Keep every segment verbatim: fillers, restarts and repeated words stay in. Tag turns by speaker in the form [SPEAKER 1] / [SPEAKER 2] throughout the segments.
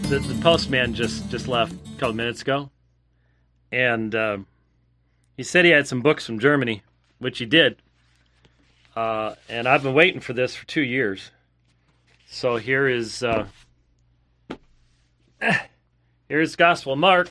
[SPEAKER 1] the, the postman just, just left a couple minutes ago, and uh, he said he had some books from Germany, which he did. Uh, and I've been waiting for this for two years. So here is uh, here's Gospel of Mark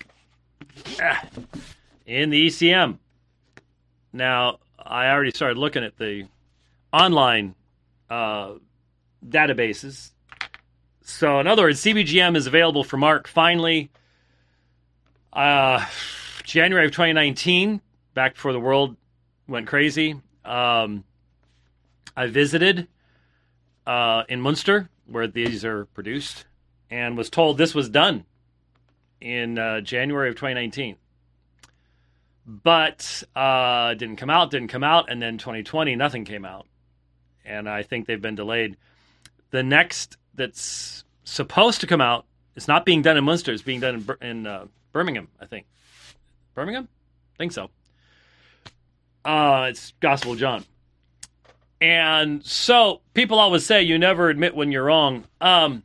[SPEAKER 1] in the E C M. Now, I already started looking at the online uh, databases. So, in other words, C B G M is available for Mark finally uh, January of twenty nineteen, back before the world went crazy. Um, I visited uh, in Munster, where these are produced, and was told this was done in uh, January of twenty nineteen. But uh, didn't come out, didn't come out, and then twenty twenty, nothing came out. And I think they've been delayed. The next that's supposed to come out, it's not being done in Munster, it's being done in, in uh, Birmingham, I think. Birmingham? I think so. Uh, it's Gospel of John. And so people always say you never admit when you're wrong. Um,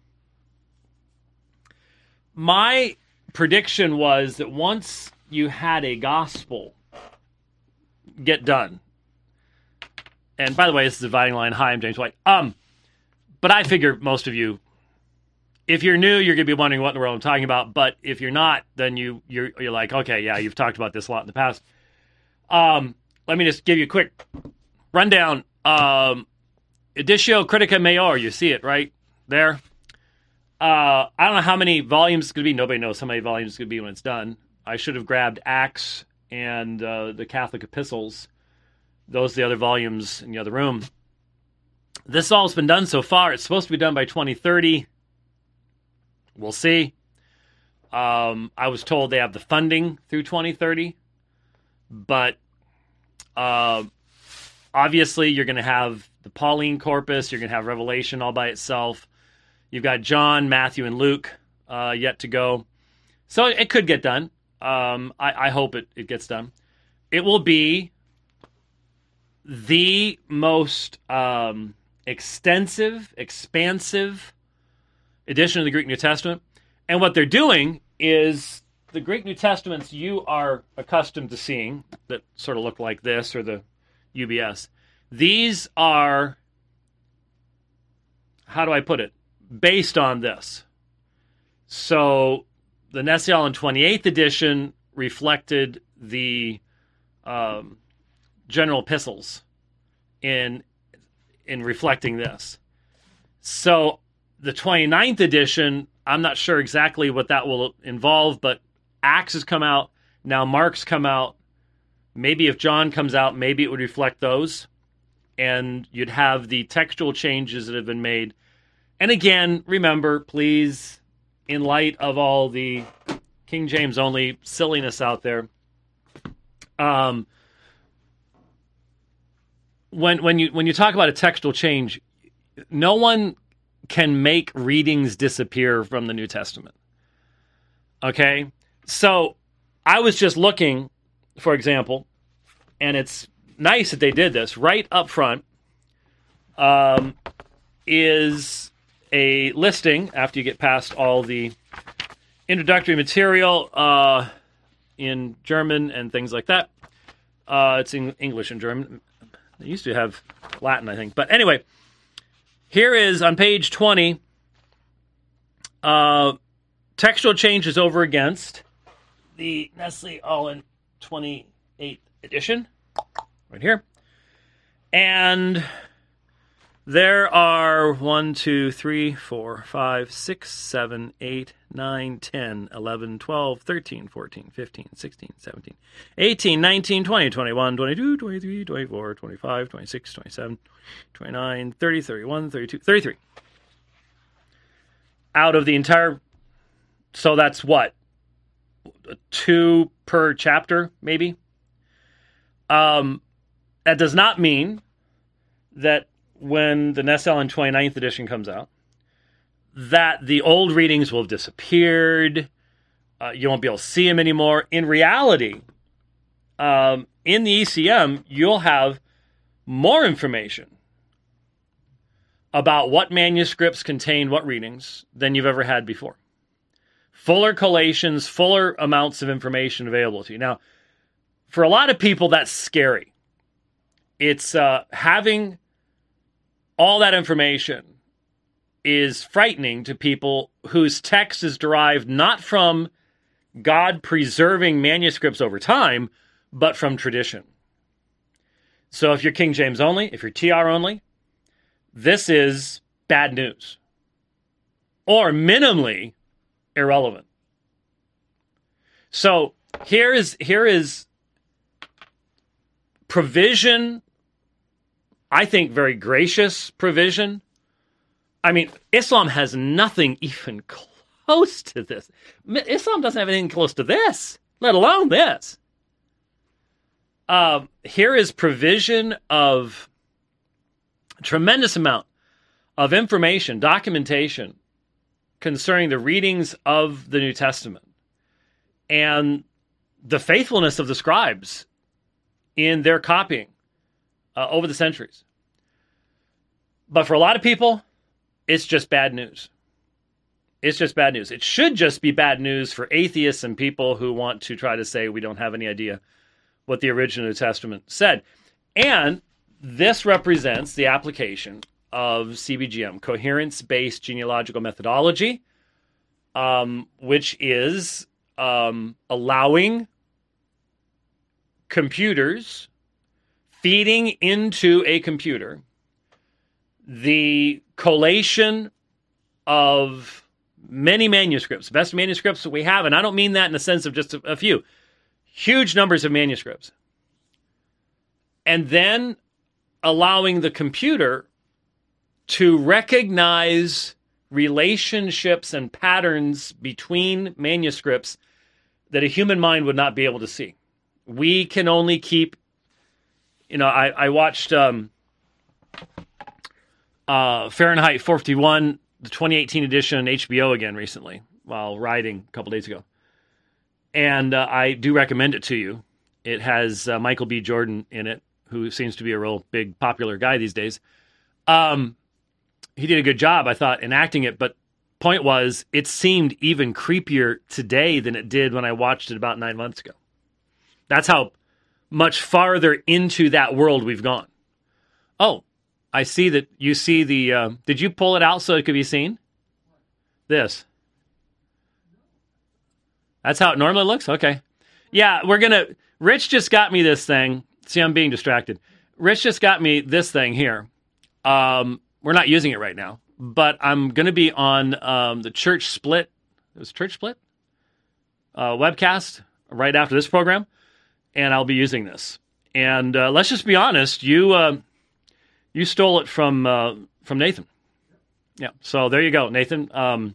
[SPEAKER 1] my prediction was that once you had a gospel get done, and by the way, this is the Dividing Line. Hi, I'm James White. Um, but I figure most of you, if you're new, you're going to be wondering what in the world I'm talking about. But if you're not, then you you're you're like, okay, yeah, you've talked about this a lot in the past. Um, let me just give you a quick rundown. Um, Editio Critica Major, you see it right there. Uh, I don't know how many volumes it's going to be. Nobody knows how many volumes it's going to be when it's done. I should have grabbed Acts and uh, the Catholic Epistles. Those are the other volumes in the other room. This all has been done so far. It's supposed to be done by twenty thirty. We'll see. Um, I was told they have the funding through twenty thirty. But uh, obviously you're going to have the Pauline corpus. You're going to have Revelation all by itself. You've got John, Matthew, and Luke uh, yet to go. So it could get done. Um, I, I hope it, it gets done. It will be the most um, extensive, expansive edition of the Greek New Testament. And what they're doing is the Greek New Testaments you are accustomed to seeing that sort of look like this, or the U B S. These are, how do I put it, based on this. So the Nestle-Aland twenty-eighth edition reflected the um, general epistles in in reflecting this. So the twenty-ninth edition, I'm not sure exactly what that will involve, but Acts has come out. Now Mark's come out. Maybe if John comes out, maybe it would reflect those. And you'd have the textual changes that have been made. And again, remember, please, in light of all the King James only silliness out there, um, when when you when you talk about a textual change, no one can make readings disappear from the New Testament. Okay? So I was just looking, for example, and it's nice that they did this. Right up front um, is a listing, after you get past all the introductory material uh, in German and things like that. Uh, it's in English and German. They used to have Latin, I think. But anyway, here is on page twenty, uh, textual changes over against the Nestle-Aland twenty-eighth edition, right here. And there are one, two, three, four, five, six, seven, eight, nine, ten, eleven, twelve, thirteen, fourteen, fifteen, sixteen, seventeen, eighteen, nineteen, twenty, twenty-one, twenty-two, twenty-three, twenty-four, twenty-five, twenty-six, twenty-seven, twenty-nine, thirty, thirty-one, thirty-two, thirty-three. Out of the entire, so that's what? Two per chapter, maybe? Um, that does not mean that when the Nestle-Aland twenty-ninth edition comes out, that the old readings will have disappeared. Uh, you won't be able to see them anymore. In reality, um, in the E C M, you'll have more information about what manuscripts contain what readings than you've ever had before. fuller collations, fuller amounts of information available to you. Now, for a lot of people, that's scary. It's uh, having all that information is frightening to people whose text is derived not from God preserving manuscripts over time, but from tradition. So if you're King James only, if you're T R only, this is bad news. Or minimally irrelevant. So here is here is provision, I think very gracious provision. I mean, Islam has nothing even close to this. Islam doesn't have anything close to this, let alone this. Uh, here is provision of a tremendous amount of information, documentation concerning the readings of the New Testament and the faithfulness of the scribes in their copying uh, over the centuries. But for a lot of people, it's just bad news. It's just bad news. It should just be bad news for atheists and people who want to try to say we don't have any idea what the original New Testament said. And this represents the application of C B G M, coherence-based genealogical methodology, um, which is um, allowing computers, feeding into a computer, the collation of many manuscripts, best manuscripts that we have, and I don't mean that in the sense of just a, a few, huge numbers of manuscripts, and then allowing the computer to recognize relationships and patterns between manuscripts that a human mind would not be able to see. We can only keep, you know, I, I watched um, uh, Fahrenheit four fifty-one, the twenty eighteen edition on H B O again recently while riding a couple days ago. And uh, I do recommend it to you. It has uh, Michael B. Jordan in it, who seems to be a real big popular guy these days. Um, he did a good job, I thought, in acting it. But point was, it seemed even creepier today than it did when I watched it about nine months ago. That's how much farther into that world we've gone. Oh, I see that you see the... Uh, did you pull it out so it could be seen? This. That's how it normally looks? Okay. Yeah, we're going to... Rich just got me this thing. See, I'm being distracted. Rich just got me this thing here. Um, we're not using it right now, but I'm going to be on um, the Church Split. It was Church Split? Uh, webcast right after this program, and I'll be using this. And uh, let's just be honest, you uh, you stole it from uh, from Nathan. Yeah, so there you go, Nathan. Um,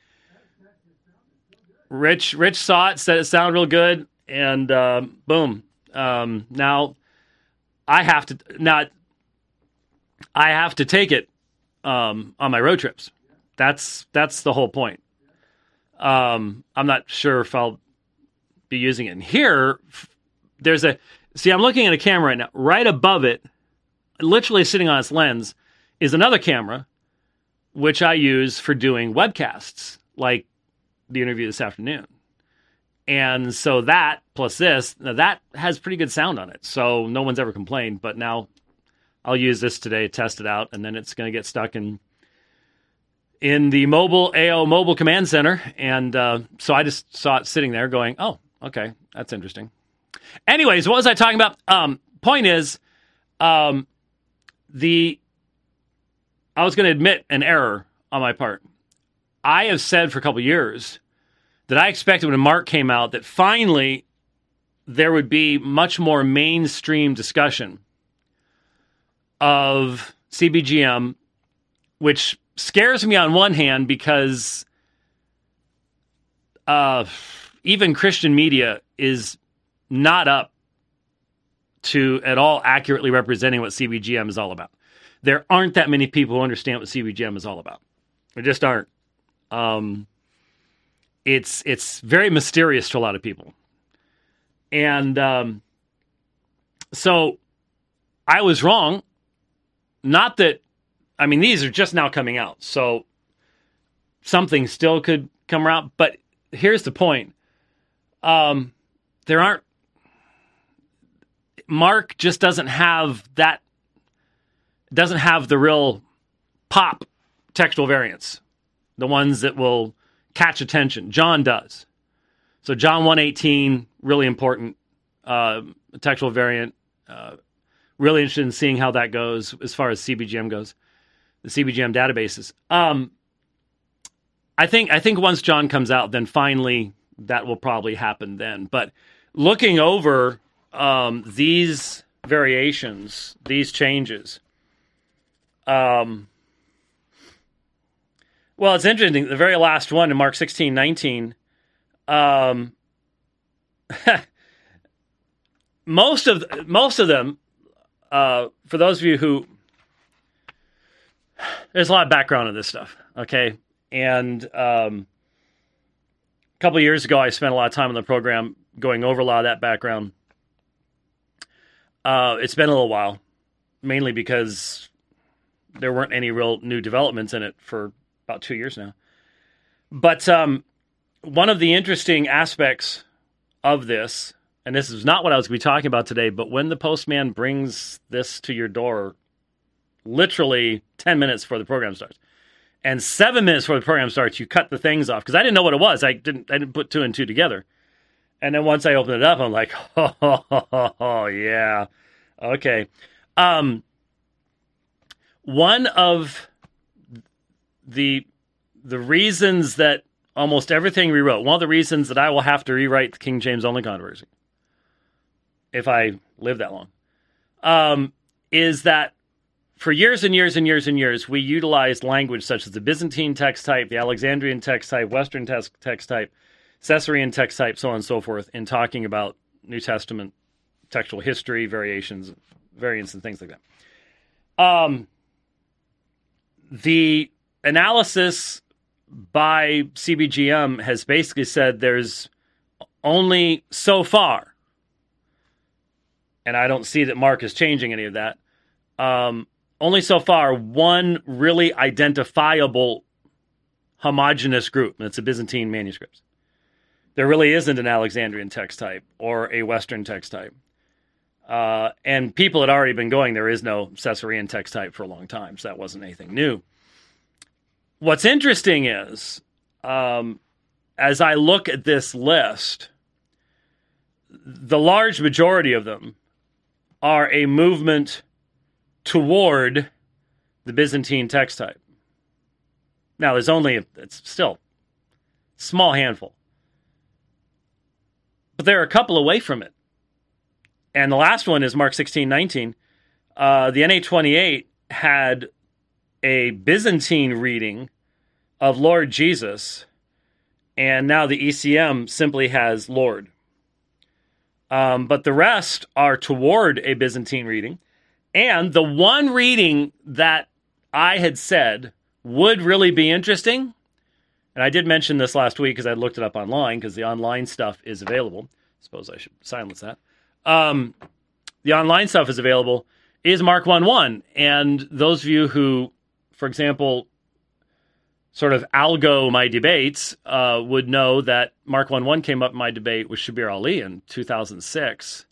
[SPEAKER 1] Rich Rich saw it, said it sounded real good, and uh, boom. Um, now I have to now I have to take it um, on my road trips. That's that's the whole point. Um, I'm not sure if I'll be using it. And here, there's a see. I'm looking at a camera right now. Right above it, literally sitting on its lens, is another camera, which I use for doing webcasts, like the interview this afternoon. And so that, plus this, now that has pretty good sound on it. So no one's ever complained, but now I'll use this today to test it out, and then it's going to get stuck in in the mobile A O Mobile Command Center. And uh, so I just saw it sitting there going, oh, okay, that's interesting. Anyways, what was I talking about? Um, point is, um, the I was going to admit an error on my part. I have said for a couple of years that I expected when Mark came out that finally there would be much more mainstream discussion of C B G M, which scares me on one hand because uh, even Christian media is not up to at all accurately representing what C B G M is all about. There aren't that many people who understand what C B G M is all about. There just aren't. Um, it's it's very mysterious to a lot of people. And um, so I was wrong. Not that, I mean, these are just now coming out, so something still could come around. But here's the point. Um, there aren't, Mark just doesn't have that, doesn't have the real pop textual variants, the ones that will catch attention. John does. So John one eighteen, really important uh, textual variant. Uh, really interested in seeing how that goes as far as C B G M goes, the C B G M databases. Um, I think I think once John comes out, then finally that will probably happen then. But looking over um, these variations, these changes, um, well, it's interesting. The very last one in Mark sixteen nineteen, um, most of most of them, uh, for those of you who, there's a lot of background on this stuff, okay? And um, a couple of years ago, I spent a lot of time on the program going over a lot of that background. Uh, it's been a little while, mainly because there weren't any real new developments in it for about two years now. But um, one of the interesting aspects of this, and this is not what I was going to be talking about today, but when the postman brings this to your door, literally ten minutes before the program starts, and seven minutes before the program starts, you cut the things off, because I didn't know what it was. I didn't I didn't put two and two together. And then once I opened it up, I'm like, oh, oh, oh, oh yeah, okay. Um, one of the the reasons that almost everything rewrote, one of the reasons that I will have to rewrite the King James only controversy, if I live that long, um, is that for years and years and years and years, we utilized language such as the Byzantine text type, the Alexandrian text type, Western text, text type, Caesarean text type, so on and so forth, in talking about New Testament textual history, variations, variants, and things like that. Um, the analysis by C B G M has basically said there's only so far, and I don't see that Mark is changing any of that, um, only so far one really identifiable homogeneous group, and it's the Byzantine manuscripts. There really isn't an Alexandrian text type or a Western text type. Uh, and people had already been going, there is no Caesarean text type for a long time, so that wasn't anything new. What's interesting is, um, as I look at this list, the large majority of them are a movement toward the Byzantine text type. Now, there's only, a, it's still a small handful. But they're a couple away from it. And the last one is Mark sixteen nineteen. Uh, the N A twenty-eight had a Byzantine reading of Lord Jesus, and now the E C M simply has Lord. Um, but the rest are toward a Byzantine reading. And the one reading that I had said would really be interesting, and I did mention this last week because I looked it up online, because the online stuff is available. Suppose I should silence that. Um, the online stuff is available, is Mark one one. And those of you who, for example, sort of algo my debates, uh, would know that Mark one one came up in my debate with Shabir Ali in two thousand six.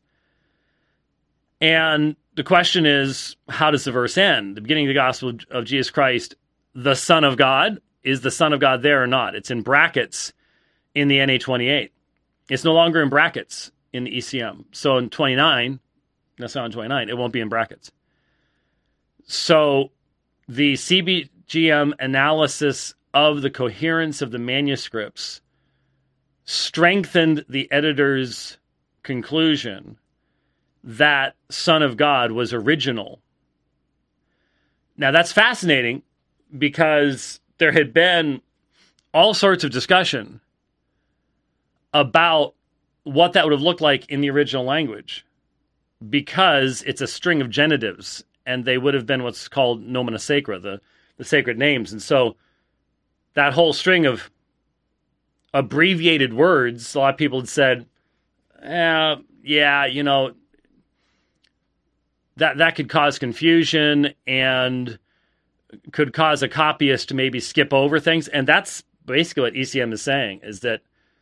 [SPEAKER 1] And the question is, how does the verse end? The beginning of the gospel of Jesus Christ, the Son of God. Is the Son of God there or not? It's in brackets in the N A twenty-eight. It's no longer in brackets in the E C M. So in twenty-nine, that's not in twenty-nine, it won't be in brackets. So the C B G M analysis of the coherence of the manuscripts strengthened the editor's conclusion that Son of God was original. Now that's fascinating, because there had been all sorts of discussion about what that would have looked like in the original language, because it's a string of genitives, and they would have been what's called nomina sacra, the, the sacred names. And so that whole string of abbreviated words, a lot of people had said, eh, yeah, you know, that, that could cause confusion and could cause a copyist to maybe skip over things. And that's basically what E C M is saying, is that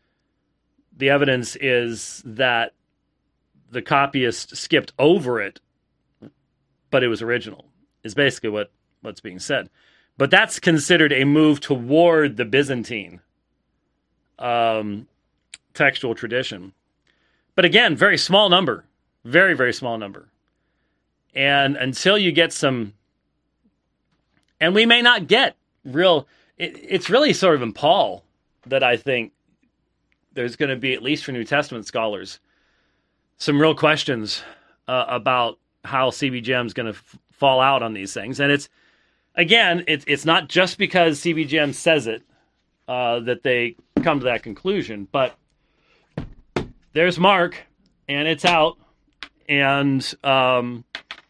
[SPEAKER 1] the evidence is that the copyist skipped over it, but it was original, is basically what, what's being said. But that's considered a move toward the Byzantine um, textual tradition. But again, very small number. Very, very small number. And until you get some... And we may not get real... It, it's really sort of in Paul that I think there's going to be, at least for New Testament scholars, some real questions uh, about how C B G M is going to f- fall out on these things. And it's, again, it, it's not just because C B G M says it uh, that they come to that conclusion, but there's Mark, and it's out, and um,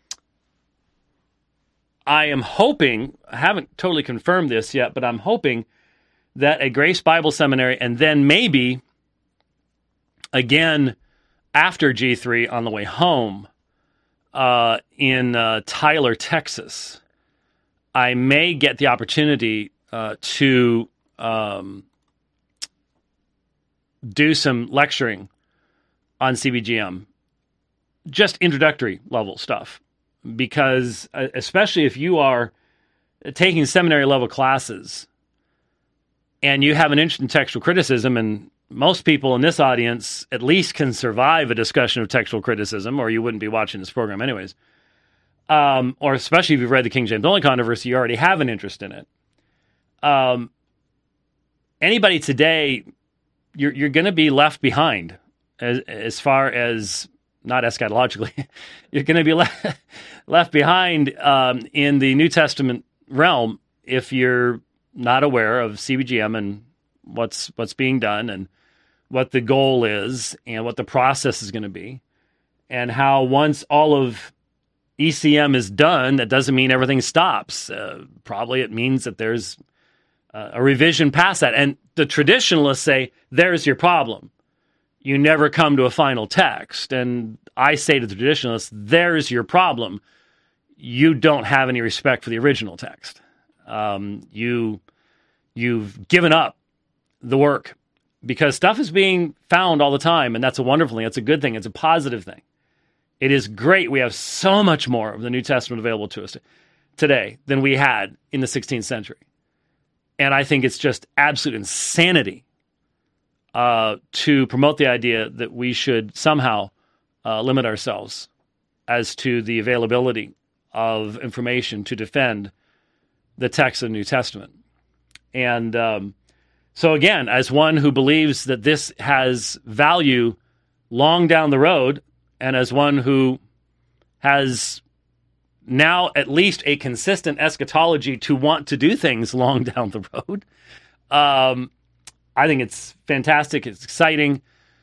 [SPEAKER 1] I am hoping, I haven't totally confirmed this yet, but I'm hoping that a Grace Bible Seminary, and then maybe again after G three on the way home uh, in uh, Tyler, Texas, I may get the opportunity uh, to um, do some lecturing on C B G M, just introductory level stuff, because uh, especially if you are taking seminary level classes and you have an interest in textual criticism, and most people in this audience at least can survive a discussion of textual criticism, or you wouldn't be watching this program anyways. Um, or especially if you've read the King James Only controversy, you already have an interest in it. Um, anybody today, you're you're going to be left behind as as far as, not eschatologically, you're going to be le- left behind um, in the New Testament realm if you're not aware of C B G M and what's what's being done and what the goal is and what the process is going to be, and how once all of E C M is done, that doesn't mean everything stops. Uh, probably it means that there's uh, a revision past that. And the traditionalists say, there's your problem. You never come to a final text. And I say to the traditionalists, there's your problem. You don't have any respect for the original text. Um, you, you've given up the work because stuff is being found all the time, and that's a wonderful thing. It's a good thing. It's a positive thing. It is great. We have so much more of the New Testament available to us today than we had in the sixteenth century. And I think it's just absolute insanity uh, to promote the idea that we should somehow uh, limit ourselves as to the availability of information to defend the text of the New Testament. And um, so again, as one who believes that this has value long down the road, and as one who has now at least a consistent eschatology to want to do things long down the road, um, I think it's fantastic. It's exciting.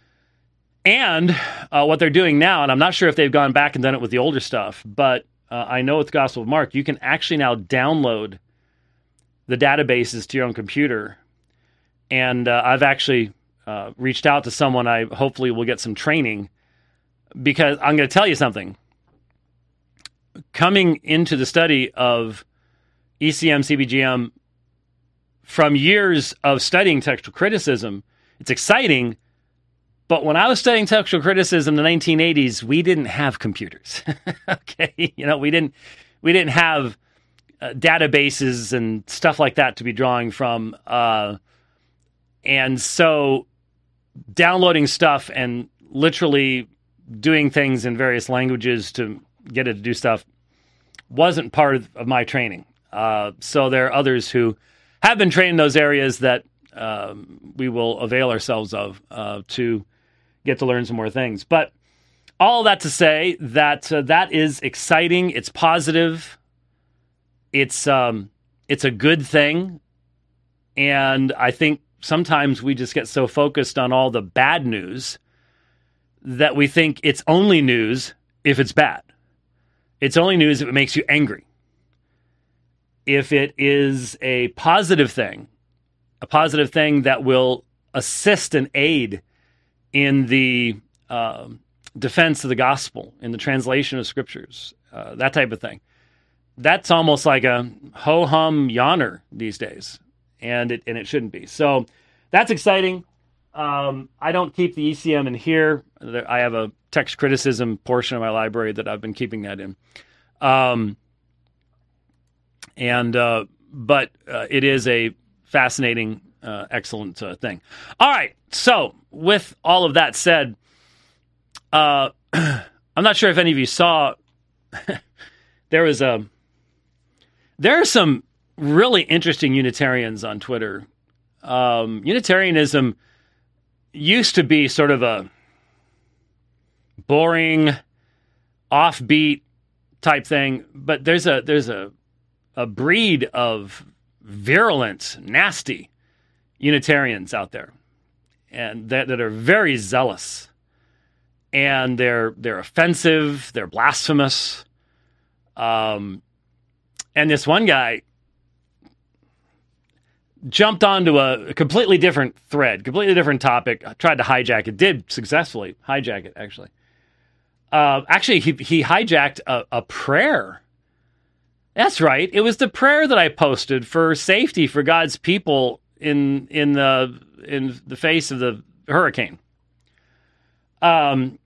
[SPEAKER 1] And uh, what they're doing now, and I'm not sure if they've gone back and done it with the older stuff, but uh, I know with the Gospel of Mark, you can actually now download the databases to your own computer. And uh, I've actually uh, reached out to someone I hopefully will get some training, because I'm going to tell you something. Coming into the study of E C M, C B G M, from years of studying textual criticism, it's exciting, but when I was studying textual criticism in the nineteen eighties, we didn't have computers. Okay, you know, we didn't we didn't have uh, databases and stuff like that to be drawing from, uh, and so downloading stuff and literally doing things in various languages to get it to do stuff wasn't part of, of my training. Uh, so there are others who have been trained in those areas that um, we will avail ourselves of uh, to get to learn some more things. But all that to say that uh, that is exciting. It's positive. It's um, it's a good thing. And I think sometimes we just get so focused on all the bad news that we think it's only news if it's bad. It's only news if it makes you angry. If it is a positive thing, a positive thing that will assist and aid in the uh, defense of the gospel, in the translation of scriptures, uh, that type of thing, that's almost like a ho-hum yawner these days, and it and it shouldn't be. So that's exciting. Um, I don't keep the E C M in here. I have a text criticism portion of my library that I've been keeping that in. Um, and uh, but uh, it is a fascinating, uh, excellent uh, thing. All right. So with all of that said, uh, I'm not sure if any of you saw. there was a. There are some really interesting Unitarians on Twitter. Um, Unitarianism used to be sort of a boring, offbeat type thing, but there's a there's a a breed of virulent, nasty Unitarians out there, and that, that are very zealous, and they're they're offensive, they're blasphemous. Um, and this one guy jumped onto a completely different thread, completely different topic. I tried to hijack it, did successfully hijack it, actually. Uh, actually, he, he hijacked a, a prayer. That's right. It was the prayer that I posted for safety for God's people in in the in the face of the hurricane. Um,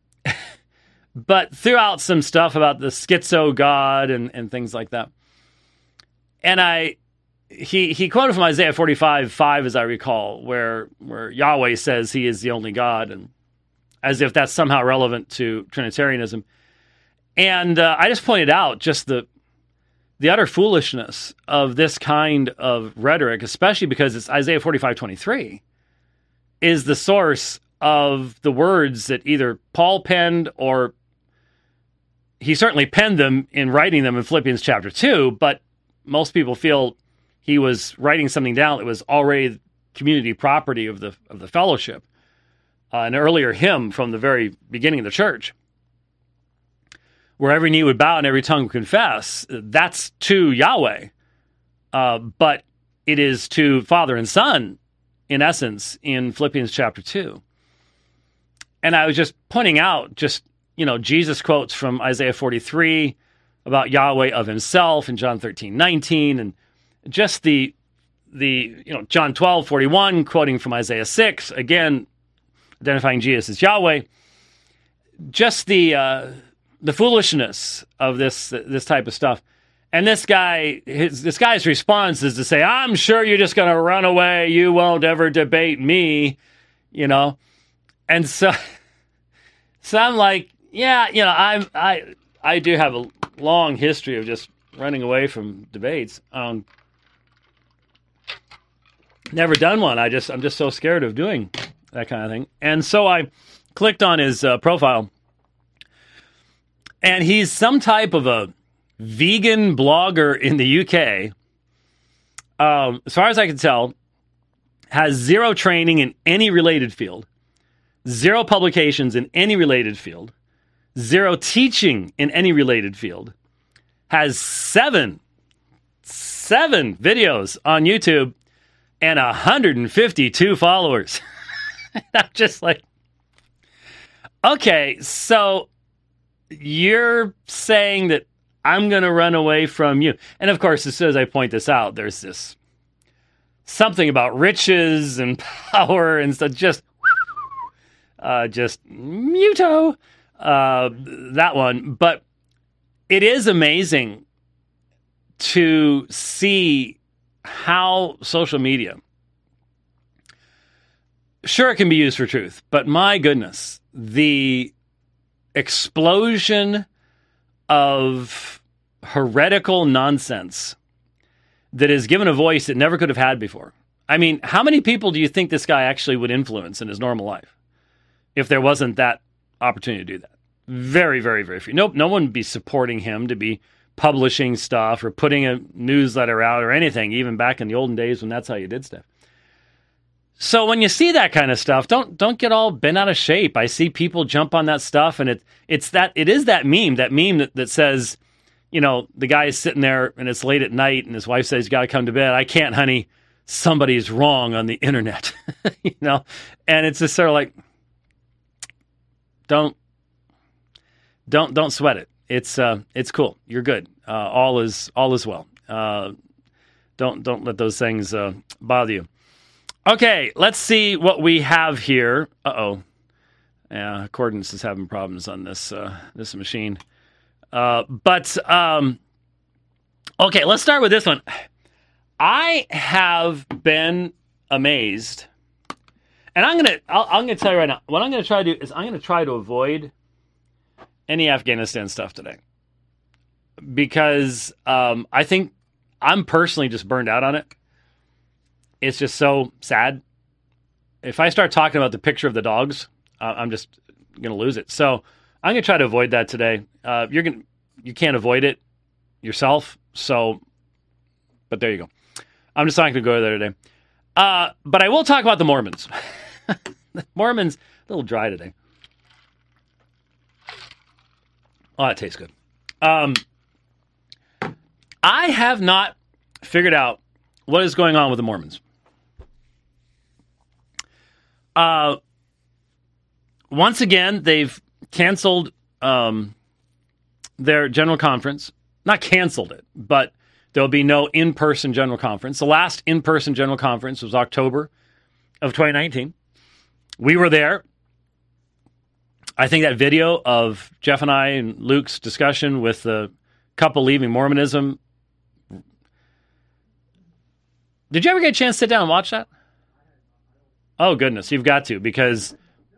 [SPEAKER 1] but threw out some stuff about the schizo God and, and things like that. And I he he quoted from Isaiah forty-five five, as I recall, where where Yahweh says he is the only God, and as if that's somehow relevant to Trinitarianism. And uh, I just pointed out just the the utter foolishness of this kind of rhetoric, especially because it's Isaiah forty-five twenty-three, is the source of the words that either Paul penned, or he certainly penned them in writing them in Philippians chapter two, but most people feel he was writing something down that was already community property of the of the fellowship. Uh, an earlier hymn from the very beginning of the church, where every knee would bow and every tongue would confess. That's to Yahweh, uh, but it is to Father and Son, in essence, in Philippians chapter two. And I was just pointing out, just, you know, Jesus quotes from Isaiah forty-three about Yahweh of himself in John thirteen nineteen, and just the, the you know, John twelve forty-one, quoting from Isaiah six, again, identifying Jesus as Yahweh. Just the uh, the foolishness of this this type of stuff. And this guy, his this guy's response is to say, "I'm sure you're just going to run away. You won't ever debate me," you know. And so, so I'm like, yeah, you know, I'm I I do have a long history of just running away from debates. Um, never done one. I just I'm just so scared of doing that kind of thing. And so I clicked on his uh, profile, and he's some type of a vegan blogger in the U K. Um, as far as I can tell, has zero training in any related field, zero publications in any related field, zero teaching in any related field, has seven, seven videos on YouTube, and one hundred fifty-two followers. I'm just like, okay, so you're saying that I'm going to run away from you. And of course, as soon as I point this out, there's this something about riches and power and stuff, just, uh, just muto, uh, that one. But it is amazing to see how social media, sure, it can be used for truth, but my goodness, the explosion of heretical nonsense that is given a voice it never could have had before. I mean, how many people do you think this guy actually would influence in his normal life if there wasn't that opportunity to do that? Very, very, very few. Nope, no one would be supporting him to be publishing stuff or putting a newsletter out or anything, even back in the olden days when that's how you did stuff. So when you see that kind of stuff, don't don't get all bent out of shape. I see people jump on that stuff, and it it's that it is that meme, that meme that, that says, you know, the guy is sitting there and it's late at night and his wife says, "You got to come to bed." "I can't, honey. Somebody's wrong on the internet." You know, and it's just sort of like, don't don't don't sweat it. It's uh it's cool. You're good. Uh, all is all is well. Uh, don't don't let those things uh, bother you. Okay, let's see what we have here. Uh-oh. Yeah, Accordance is having problems on this uh, this machine. Uh, but, um, okay, let's start with this one. I have been amazed, and I'm gonna I'll, I'm gonna tell you right now. What I'm gonna try to do is I'm gonna try to avoid any Afghanistan stuff today, because um, I think I'm personally just burned out on it. It's just so sad. If I start talking about the picture of the dogs, uh, I'm just gonna lose it. So I'm gonna try to avoid that today. Uh, you're gonna you can't avoid it yourself. So, but there you go. I'm just not going to go there today. Uh, but I will talk about the Mormons. The Mormons, a little dry today. Oh, that tastes good. Um, I have not figured out what is going on with the Mormons. Uh, once again, they've canceled um, their general conference. Not canceled it, but there'll be no in-person general conference. The last in-person general conference was October of twenty nineteen. We were there. I think that video of Jeff and I and Luke's discussion with the couple leaving Mormonism. Did you ever get a chance to sit down and watch that? Oh, goodness. You've got to, because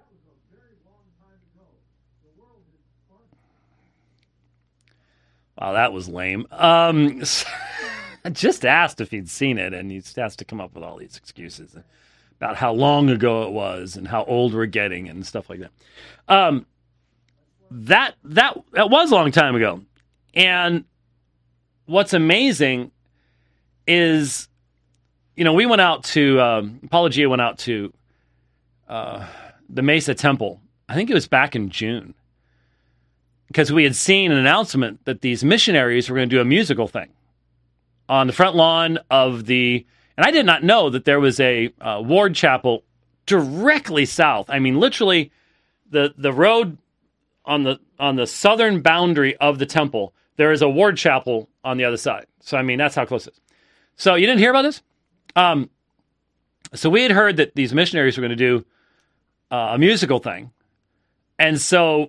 [SPEAKER 1] wow, that was lame. Um, I just asked if he'd seen it, and he has to come up with all these excuses about how long ago it was and how old we're getting and stuff like that. Um, that that that was a long time ago. And what's amazing is, you know, we went out to, um, Apologia went out to uh, the Mesa Temple. I think it was back in June, because we had seen an announcement that these missionaries were going to do a musical thing on the front lawn of the, and I did not know that there was a uh, ward chapel directly south. I mean, literally the the road on the on the southern boundary of the temple, there is a ward chapel on the other side. So, I mean, that's how close it is. So you didn't hear about this? Um, so we had heard that these missionaries were going to do uh, a musical thing. And so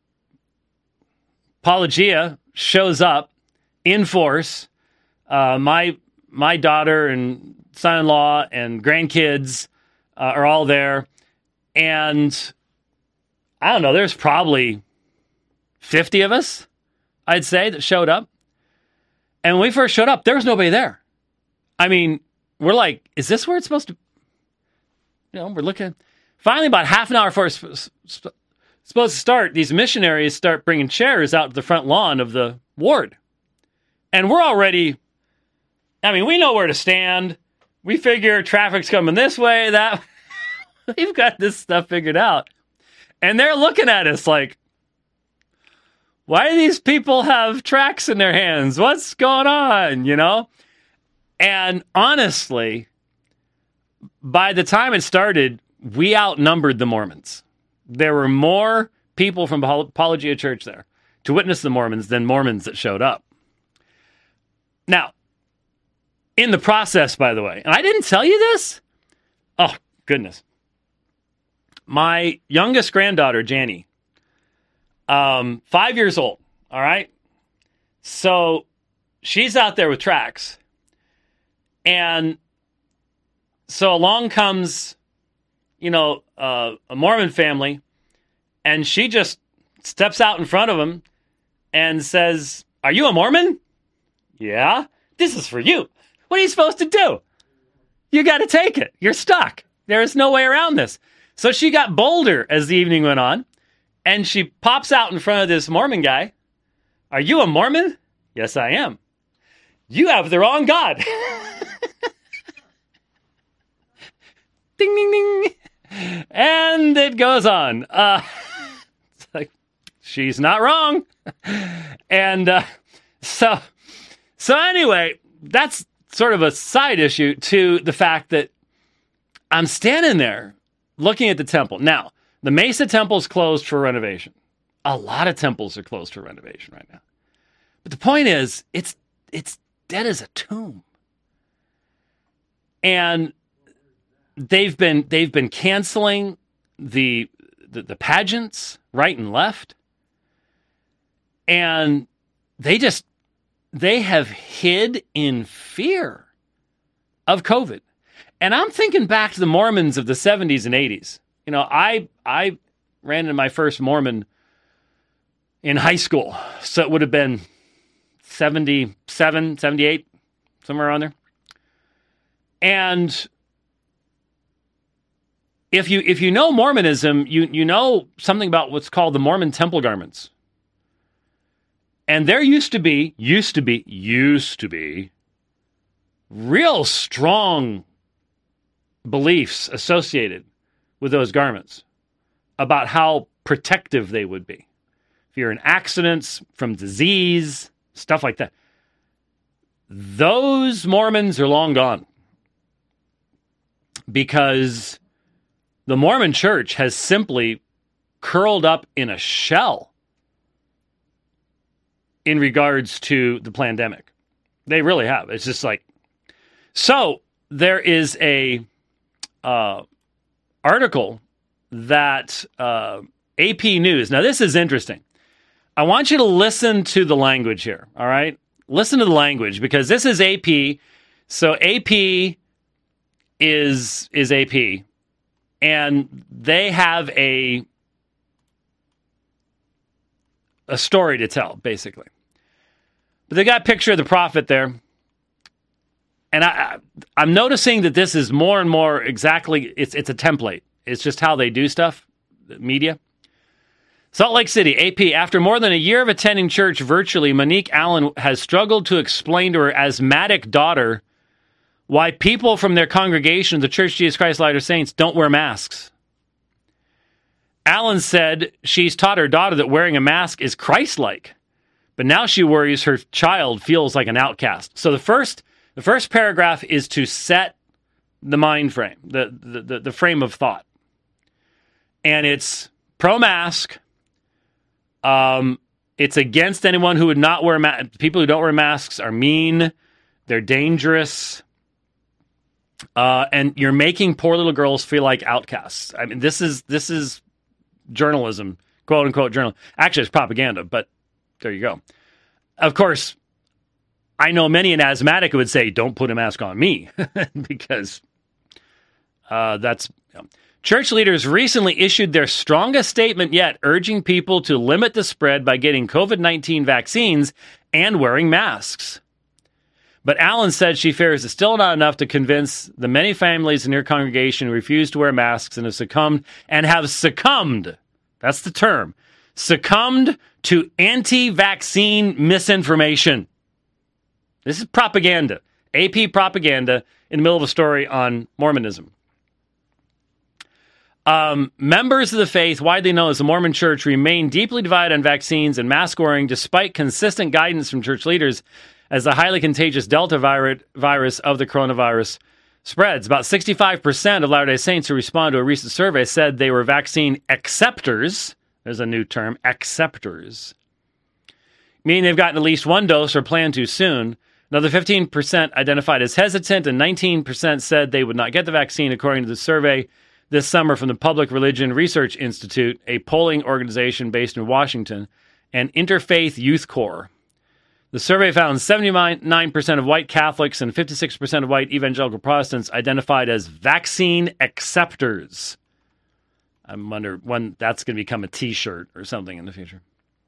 [SPEAKER 1] Apologia shows up in force. Uh, my my daughter and son-in-law and grandkids uh, are all there. And I don't know, there's probably fifty of us, I'd say, that showed up. And when we first showed up, there was nobody there. I mean, we're like, is this where it's supposed to? You know, we're looking. Finally, about half an hour before it's supposed to start, these missionaries start bringing chairs out to the front lawn of the ward. And we're already, I mean, we know where to stand. We figure traffic's coming this way, that. We've got this stuff figured out. And they're looking at us like, why do these people have tracts in their hands? What's going on, you know? And honestly, by the time it started, we outnumbered the Mormons. There were more people from Apologia Church there to witness the Mormons than Mormons that showed up. Now, in the process, by the way, and I didn't tell you this? Oh, goodness. My youngest granddaughter, Janie, um, five years old, all right? So she's out there with tracts. And so along comes, you know, uh, a Mormon family, and she just steps out in front of them and says, "Are you a Mormon?" "Yeah." "This is for you." "What are you supposed to do?" "You got to take it. You're stuck. There is no way around this." So she got bolder as the evening went on, and she pops out in front of this Mormon guy. "Are you a Mormon?" "Yes, I am." "You have the wrong God." Ding, ding, ding. And it goes on. Uh, it's like, she's not wrong. And uh, so, so anyway, that's sort of a side issue to the fact that I'm standing there looking at the temple. Now, the Mesa Temple is closed for renovation. A lot of temples are closed for renovation right now. But the point is, it's it's dead as a tomb. And they've been they've been canceling the, the the pageants right and left, and they just they have hid in fear of COVID. And I'm thinking back to the Mormons of the seventies and eighties. You know, I I ran into my first Mormon in high school, so it would have been seventy-seven, seventy-eight, somewhere around there. And if you if you know Mormonism, you you know something about what's called the Mormon temple garments. And there used to be, used to be, used to be real strong beliefs associated with those garments about how protective they would be. If you're in accidents, from disease, stuff like that. Those Mormons are long gone because the Mormon church has simply curled up in a shell in regards to the pandemic. They really have. It's just like, so there is a uh, article that uh, A P News. Now, this is interesting. I want you to listen to the language here, all right? Listen to the language, because this is A P. So A P is is A P, and they have a a story to tell, basically. But they got a picture of the prophet there, and I, I'm noticing that this is more and more exactly, it's it's a template. It's just how they do stuff, the media. Salt Lake City, A P. After more than a year of attending church virtually, Monique Allen has struggled to explain to her asthmatic daughter why people from their congregation of the Church of Jesus Christ of Latter-day Saints don't wear masks. Allen said she's taught her daughter that wearing a mask is Christ-like, but now she worries her child feels like an outcast. So the first the first paragraph is to set the mind frame, the the, the, the frame of thought. And it's pro-mask. Um, it's against anyone who would not wear masks. People who don't wear masks are mean. They're dangerous. Uh, and you're making poor little girls feel like outcasts. I mean, this is this is journalism, quote unquote journalism. Actually, it's propaganda, but there you go. Of course, I know many an asthmatic who would say, "Don't put a mask on me," because uh, that's. You know. Church leaders recently issued their strongest statement yet, urging people to limit the spread by getting COVID nineteen vaccines and wearing masks. But Allen said she fears it's still not enough to convince the many families in her congregation who refuse to wear masks and have succumbed, and have succumbed, that's the term, succumbed to anti-vaccine misinformation. This is propaganda. A P propaganda in the middle of a story on Mormonism. Um, members of the faith, widely known as the Mormon Church, remain deeply divided on vaccines and mask wearing despite consistent guidance from church leaders as the highly contagious Delta virus of the coronavirus spreads. About sixty-five percent of Latter-day Saints who responded to a recent survey said they were vaccine acceptors. There's a new term, acceptors. Meaning they've gotten at least one dose or plan to soon. Another fifteen percent identified as hesitant, and nineteen percent said they would not get the vaccine, according to the survey this summer from the Public Religion Research Institute, a polling organization based in Washington, and Interfaith Youth Corps. The survey found seventy-nine percent of white Catholics and fifty-six percent of white evangelical Protestants identified as vaccine acceptors. I wonder when that's going to become a T-shirt or something in the future.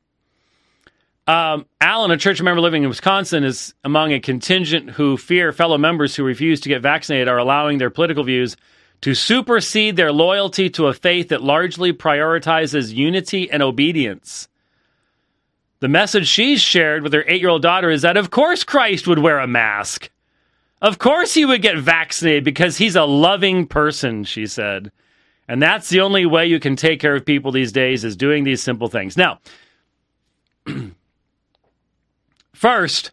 [SPEAKER 1] Um, Allen, a church member living in Wisconsin, is among a contingent who fear fellow members who refuse to get vaccinated are allowing their political views to supersede their loyalty to a faith that largely prioritizes unity and obedience. The message she's shared with her eight-year-old daughter is that, of course, Christ would wear a mask. Of course he would get vaccinated because he's a loving person, she said. And that's the only way you can take care of people these days, is doing these simple things. Now, first,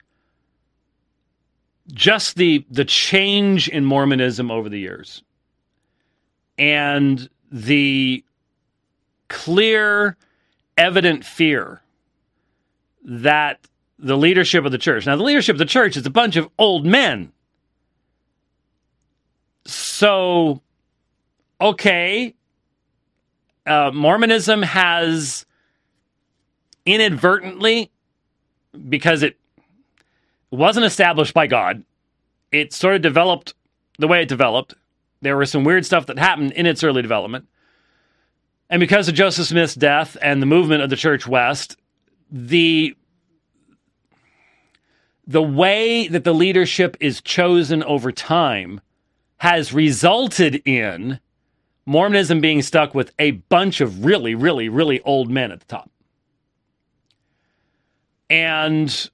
[SPEAKER 1] just the the change in Mormonism over the years. And the clear, evident fear that the leadership of the church... Now, the leadership of the church is a bunch of old men. So, okay, uh, Mormonism has inadvertently, because it wasn't established by God, it sort of developed the way it developed. There was some weird stuff that happened in its early development. And because of Joseph Smith's death and the movement of the Church West, the, the way that the leadership is chosen over time has resulted in Mormonism being stuck with a bunch of really, really, really old men at the top. And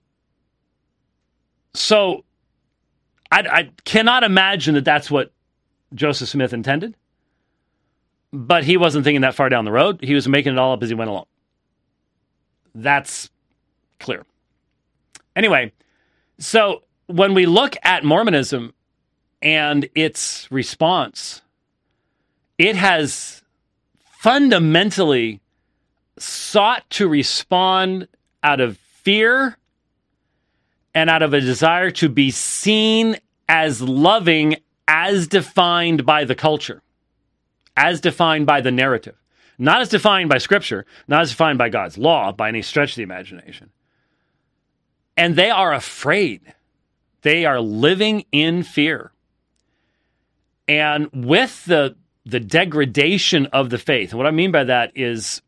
[SPEAKER 1] so I, I cannot imagine that that's what Joseph Smith intended. But he wasn't thinking that far down the road. He was making it all up as he went along. That's clear. Anyway, so when we look at Mormonism and its response, it has fundamentally sought to respond out of fear and out of a desire to be seen as loving as defined by the culture, as defined by the narrative, not as defined by Scripture, not as defined by God's law by any stretch of the imagination. And they are afraid. They are living in fear. And with the, the degradation of the faith, and what I mean by that is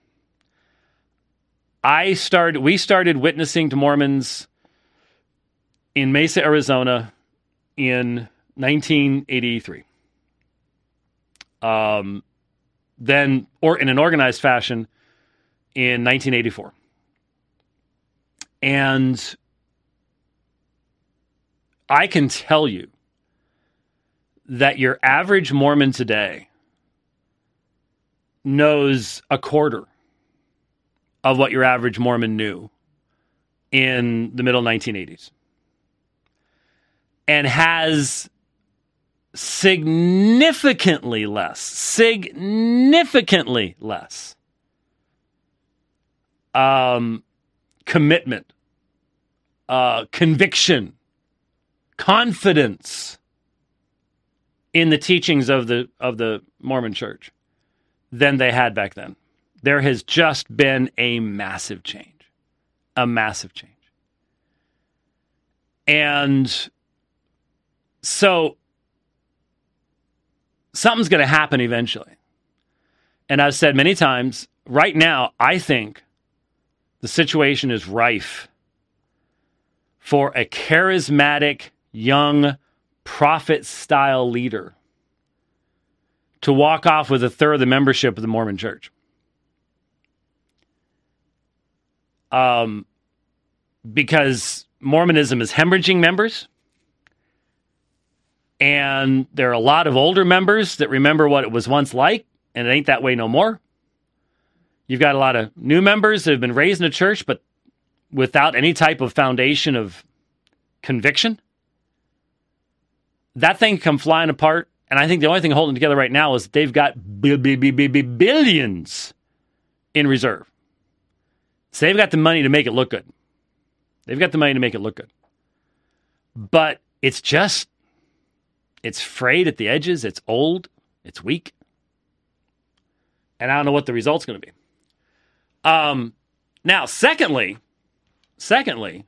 [SPEAKER 1] I started, we started witnessing to Mormons in Mesa, Arizona in nineteen eighty-three. Um, then, or in an organized fashion in nineteen eighty-four. And I can tell you that your average Mormon today knows a quarter of what your average Mormon knew in the middle nineteen eighties. And has significantly less, significantly less um, commitment, uh, conviction, confidence in the teachings of the of the Mormon Church than they had back then. There has just been a massive change, a massive change. And so something's going to happen eventually. And I've said many times, right now, I think the situation is rife for a charismatic, young, prophet-style leader to walk off with a third of the membership of the Mormon Church. Um, because Mormonism is hemorrhaging members. And there are a lot of older members that remember what it was once like, and it ain't that way no more. You've got a lot of new members that have been raised in a church, but without any type of foundation of conviction. That thing come flying apart, and I think the only thing holding together right now is they've got b- b- b- b- b- billions in reserve. So they've got the money to make it look good. They've got the money to make it look good. But it's just, it's frayed at the edges. It's old. It's weak. And I don't know what the result's going to be. Um, now, secondly, secondly,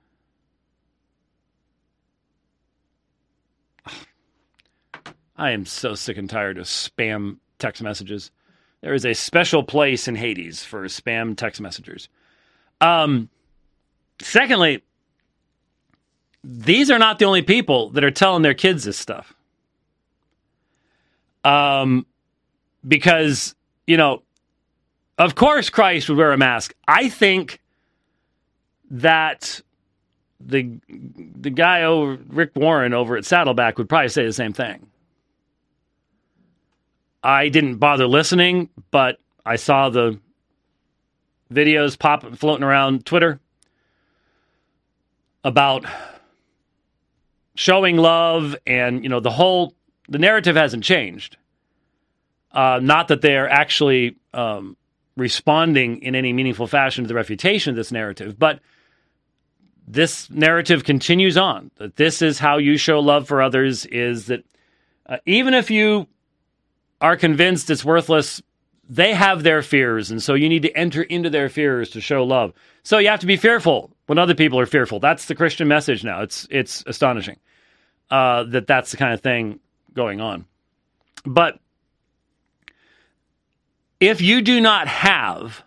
[SPEAKER 1] I am so sick and tired of spam text messages. There is a special place in Hades for spam text messengers. Um, secondly, these are not the only people that are telling their kids this stuff. Um, because, you know, of course Christ would wear a mask. I think that the the guy over Rick Warren over at Saddleback would probably say the same thing. I didn't bother listening, but I saw the videos pop floating around Twitter about showing love, and you know the whole the narrative hasn't changed. Uh, not that they're actually um, responding in any meaningful fashion to the refutation of this narrative, but this narrative continues on. That this is how you show love for others, is that uh, even if you are convinced it's worthless, they have their fears, and so you need to enter into their fears to show love. So you have to be fearful when other people are fearful. That's the Christian message now. It's it's astonishing uh, that that's the kind of thing going on. But if you do not have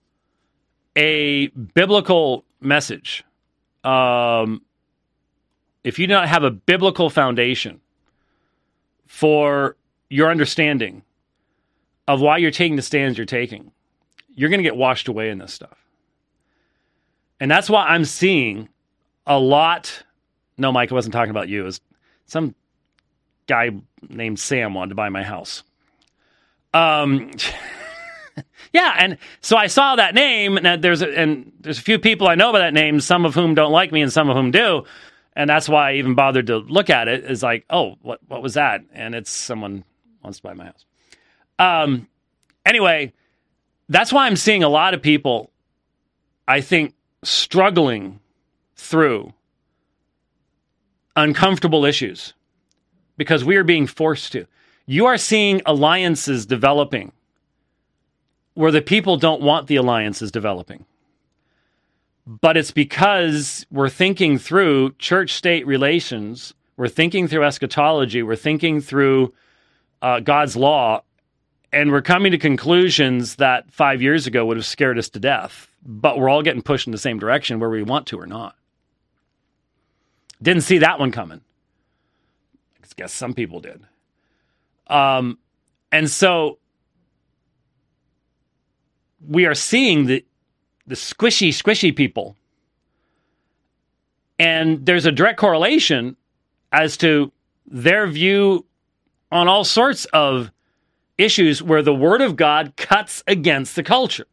[SPEAKER 1] a biblical message, um, if you do not have a biblical foundation for your understanding of why you're taking the stands you're taking, you're going to get washed away in this stuff. And that's why I'm seeing a lot. No, Mike, I wasn't talking about you. It was some guy named Sam wanted to buy my house. Um, yeah, and so I saw that name, and there's a, and there's a few people I know by that name, some of whom don't like me, and some of whom do. And that's why I even bothered to look at it. Is like, oh, what what was that? And it's someone wants to buy my house. Um. Anyway, that's why I'm seeing a lot of people, I think, struggling through uncomfortable issues because we are being forced to. You are seeing alliances developing where the people don't want the alliances developing. But it's because we're thinking through church-state relations, we're thinking through eschatology, we're thinking through uh, God's law, and we're coming to conclusions that five years ago would have scared us to death. But we're all getting pushed in the same direction whether we want to or not. Didn't see that one coming. I guess some people did. Um, and so we are seeing the the squishy, squishy people. And there's a direct correlation as to their view on all sorts of issues where the Word of God cuts against the culture.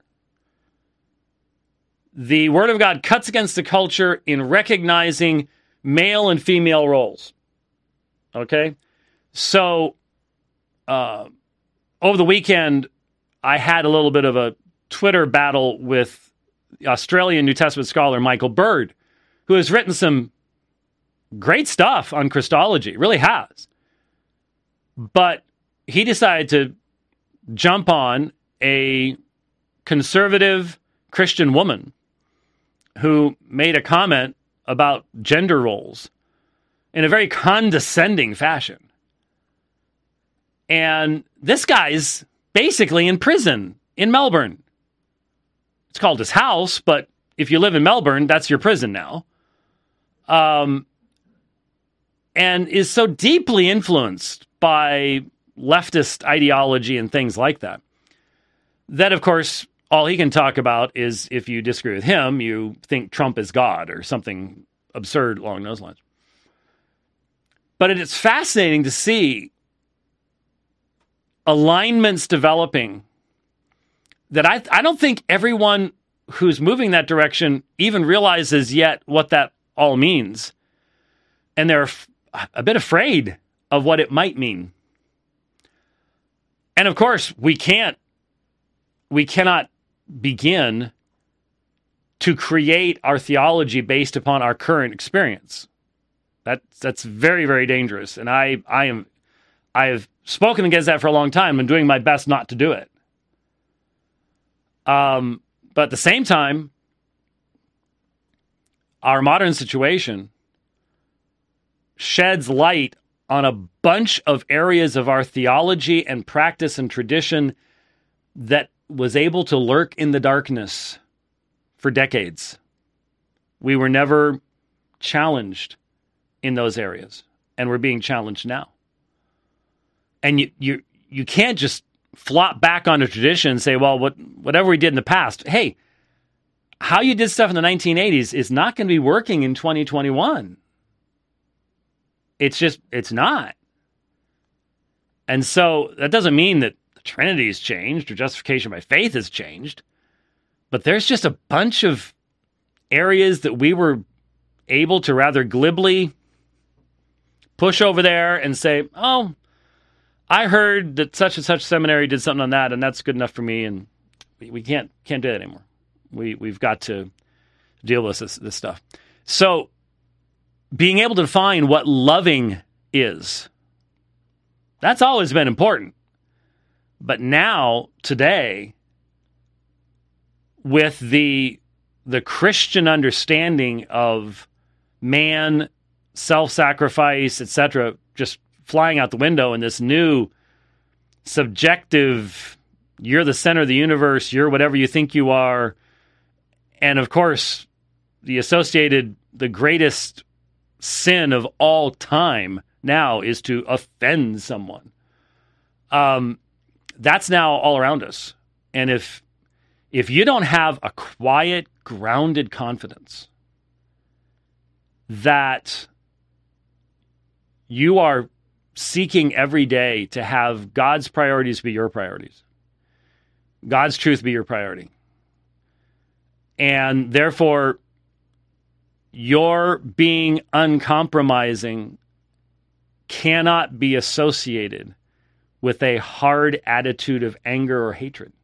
[SPEAKER 1] The Word of God cuts against the culture in recognizing male and female roles. Okay? So, uh, over the weekend, I had a little bit of a Twitter battle with Australian New Testament scholar Michael Bird, who has written some great stuff on Christology, really has. But he decided to jump on a conservative Christian woman who made a comment about gender roles in a very condescending fashion. And this guy's basically in prison in Melbourne. It's called his house, but if you live in Melbourne, that's your prison now. Um, and is so deeply influenced by leftist ideology and things like that, that, of course, all he can talk about is if you disagree with him, you think Trump is God or something absurd along those lines. But it's fascinating to see alignments developing that I I don't think everyone who's moving that direction even realizes yet what that all means. And they're f- a bit afraid of what it might mean. And of course, we can't, we cannot begin to create our theology based upon our current experience. That, that's very, very dangerous. And I, I am, I have spoken against that for a long time and doing my best not to do it. Um, but at the same time, our modern situation sheds light on a bunch of areas of our theology and practice and tradition that was able to lurk in the darkness for decades. We were never challenged in those areas, and we're being challenged now. And you you you can't just flop back onto tradition and say, well, what whatever we did in the past, hey, how you did stuff in the nineteen eighties is not going to be working in twenty twenty-one. It's just, it's not. And so that doesn't mean that the Trinity has changed or justification by faith has changed, but there's just a bunch of areas that we were able to rather glibly push over there and say, oh, I heard that such and such seminary did something on that, and that's good enough for me, and we, we can't can't do that anymore. We we've got to deal with this this stuff. So, being able to define what loving is, that's always been important. But now, today, with the the Christian understanding of man, self-sacrifice, et cetera, just flying out the window in this new subjective, you're the center of the universe, you're whatever you think you are. And of course, the associated, the greatest sin of all time now is to offend someone. Um, that's now all around us. And if if you don't have a quiet, grounded confidence that you are seeking every day to have God's priorities be your priorities, God's truth be your priority, and therefore your being uncompromising cannot be associated with a hard attitude of anger or hatred.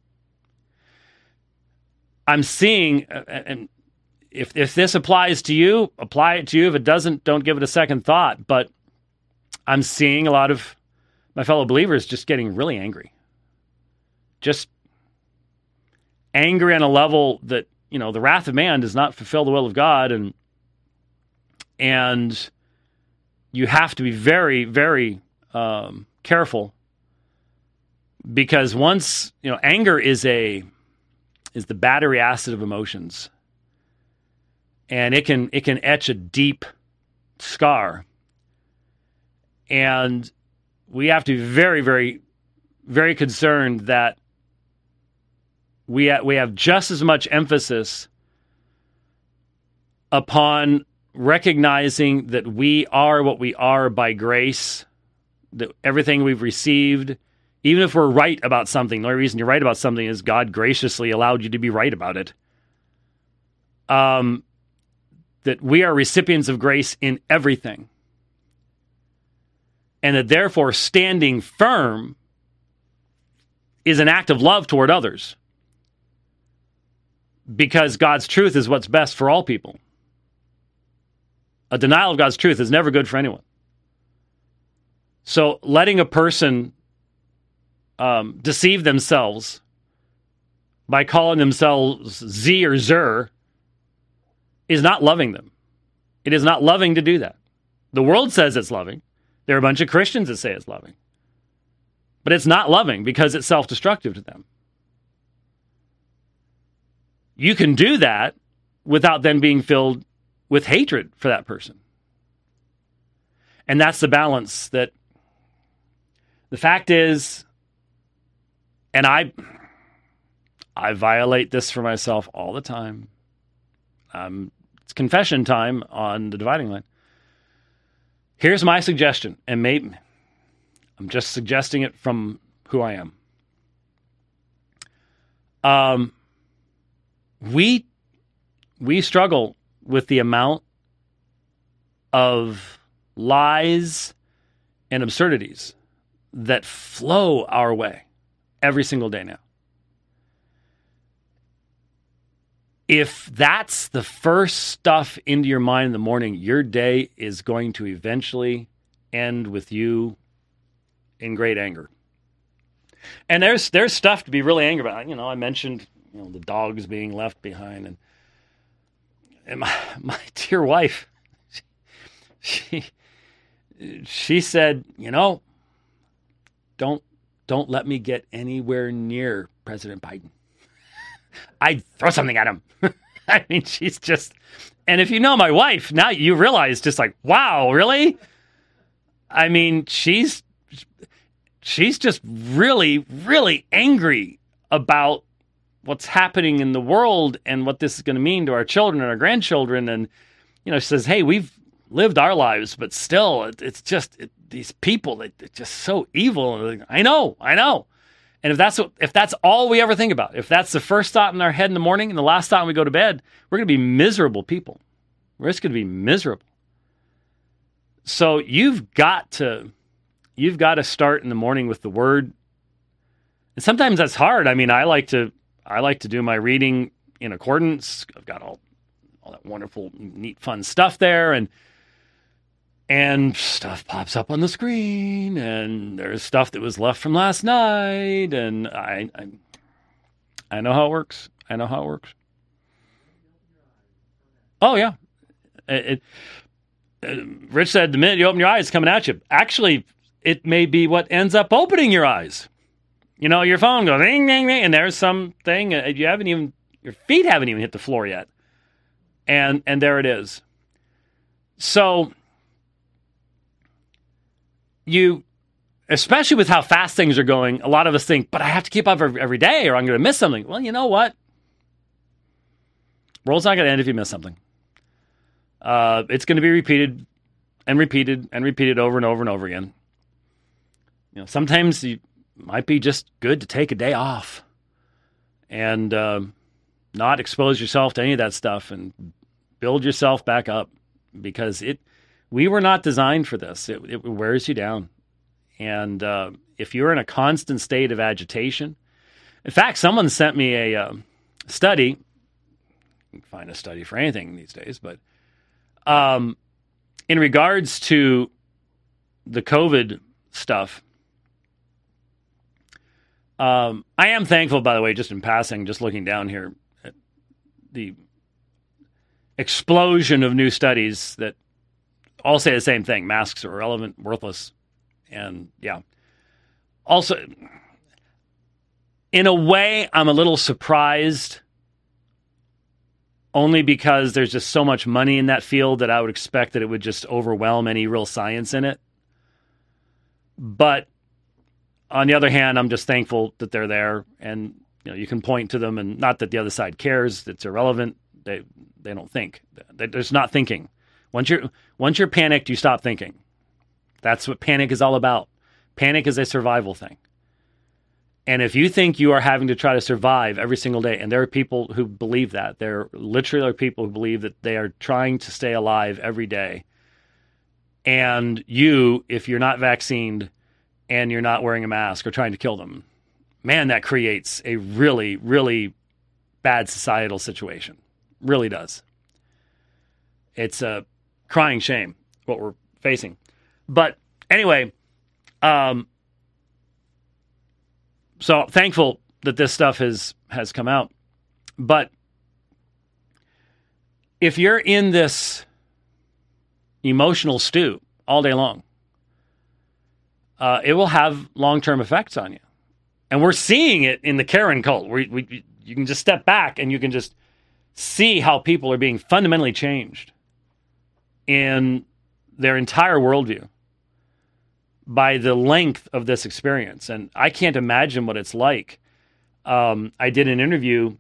[SPEAKER 1] I'm seeing, and if if this applies to you, apply it to you. If it doesn't, don't give it a second thought. But I'm seeing a lot of my fellow believers just getting really angry. Just angry on a level that, you know, the wrath of man does not fulfill the will of God. And, and you have to be very, very um, careful, because once, you know, anger is a, is the battery acid of emotions. And it can it can etch a deep scar. And we have to be very, very, very concerned that we ha- we have just as much emphasis upon recognizing that we are what we are by grace, that everything we've received, even if we're right about something, the only reason you're right about something is God graciously allowed you to be right about it. Um. That we are recipients of grace in everything. And that therefore standing firm is an act of love toward others. Because God's truth is what's best for all people. A denial of God's truth is never good for anyone. So letting a person um, deceive themselves by calling themselves Z or Zer is not loving them. It is not loving to do that. The world says it's loving. There are a bunch of Christians that say it's loving. But it's not loving because it's self-destructive to them. You can do that without then being filled with hatred for that person. And that's the balance that the fact is, and I, I violate this for myself all the time. Um, It's confession time on the Dividing Line. Here's my suggestion, and maybe I'm just suggesting it from who I am. Um, we we struggle with the amount of lies and absurdities that flow our way every single day now. If that's the first stuff into your mind in the morning, your day is going to eventually end with you in great anger. And there's there's stuff to be really angry about. You know, I mentioned, you know, the dogs being left behind, and and my my dear wife, she she said, you know, don't don't let me get anywhere near President Biden. I'd throw something at him. I mean, she's just, and if you know my wife, now you realize just like, wow, really? I mean, she's, she's just really, really angry about what's happening in the world and what this is going to mean to our children and our grandchildren. And, you know, she says, hey, we've lived our lives, but still, it, it's just it, these people, they, they're just so evil. I know, I know. And if that's what, if that's all we ever think about, if that's the first thought in our head in the morning and the last thought when we go to bed, we're going to be miserable people. We're just going to be miserable. So you've got to, you've got to start in the morning with the Word. And sometimes that's hard. I mean, I like to, I like to do my reading in accordance. I've got all, all that wonderful, neat, fun stuff there, and And stuff pops up on the screen, and there's stuff that was left from last night, and I, I, I know how it works. I know how it works. Oh yeah, it, it, Rich said the minute you open your eyes, it's coming at you. Actually, it may be what ends up opening your eyes. You know, your phone goes ding, ding, ding, and there's something you haven't even, your feet haven't even hit the floor yet, and and there it is. So. You, especially with how fast things are going, a lot of us think, but I have to keep up every, every day or I'm going to miss something. Well, you know what? World's not going to end if you miss something. Uh, it's going to be repeated and repeated and repeated over and over and over again. You know, sometimes it might be just good to take a day off and uh, not expose yourself to any of that stuff and build yourself back up, because it. We were not designed for this. It, it wears you down. And uh, if you're in a constant state of agitation, in fact, someone sent me a uh, study. You can find a study for anything these days, but um, in regards to the COVID stuff, um, I am thankful, by the way, just in passing, just looking down here at the explosion of new studies that all say the same thing. Masks are irrelevant, worthless. And yeah. Also, in a way, I'm a little surprised only because there's just so much money in that field that I would expect that it would just overwhelm any real science in it. But on the other hand, I'm just thankful that they're there, and you know, you can point to them, and not that the other side cares. It's irrelevant. They they don't think. They're just not thinking. Once you're once you're panicked, you stop thinking. That's what panic is all about. Panic is a survival thing. And if you think you are having to try to survive every single day, and there are people who believe that, there literally are people who believe that they are trying to stay alive every day. And you, if you're not vaccinated and you're not wearing a mask, are trying to kill them, man, that creates a really, really bad societal situation. Really does. It's a crying shame what we're facing. But anyway, um, so thankful that this stuff has, has come out. But if you're in this emotional stew all day long, uh, it will have long-term effects on you. And we're seeing it in the Karen cult, where we, you can just step back and you can just see how people are being fundamentally changed in their entire worldview by the length of this experience. And I can't imagine what it's like. Um, I did an interview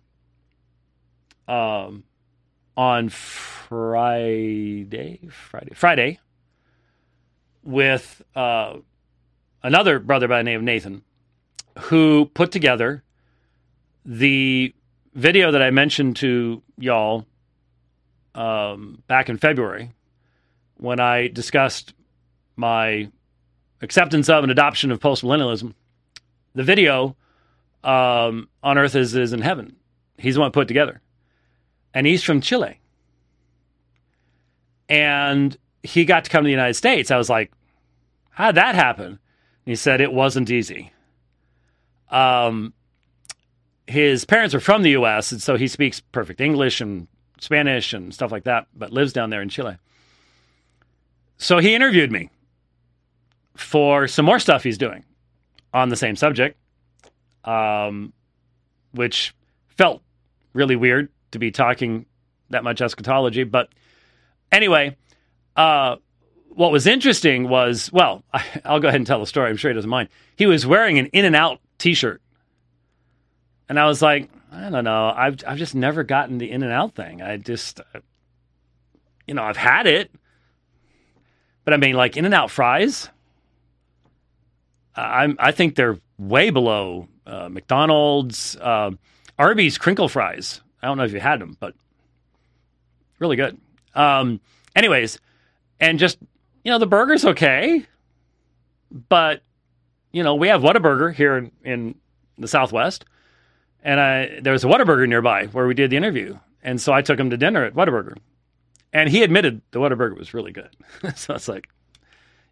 [SPEAKER 1] um, on Friday, Friday, Friday, with uh, another brother by the name of Nathan, who put together the video that I mentioned to y'all um, back in February, when I discussed my acceptance of and adoption of postmillennialism. The video, um, On Earth as Is in Heaven, he's the one put together. And he's from Chile. And he got to come to the United States. I was like, how'd that happen? And he said it wasn't easy. Um, his parents are from the U S, and so he speaks perfect English and Spanish and stuff like that, but lives down there in Chile. So he interviewed me for some more stuff he's doing on the same subject, um, which felt really weird to be talking that much eschatology. But anyway, uh, what was interesting was, well, I, I'll go ahead and tell the story. I'm sure he doesn't mind. He was wearing an In-N-Out t-shirt. And I was like, I don't know. I've I've just never gotten the In-N-Out thing. I just, you know, I've had it. But I mean, like In-N-Out fries, I'm, I think they're way below uh, McDonald's. Uh, Arby's crinkle fries. I don't know if you had them, but really good. Um, anyways, and just, you know, the burger's okay. But, you know, we have Whataburger here in, in the Southwest. And I, there was a Whataburger nearby where we did the interview. And so I took him to dinner at Whataburger. And he admitted the Whataburger was really good. So it's like,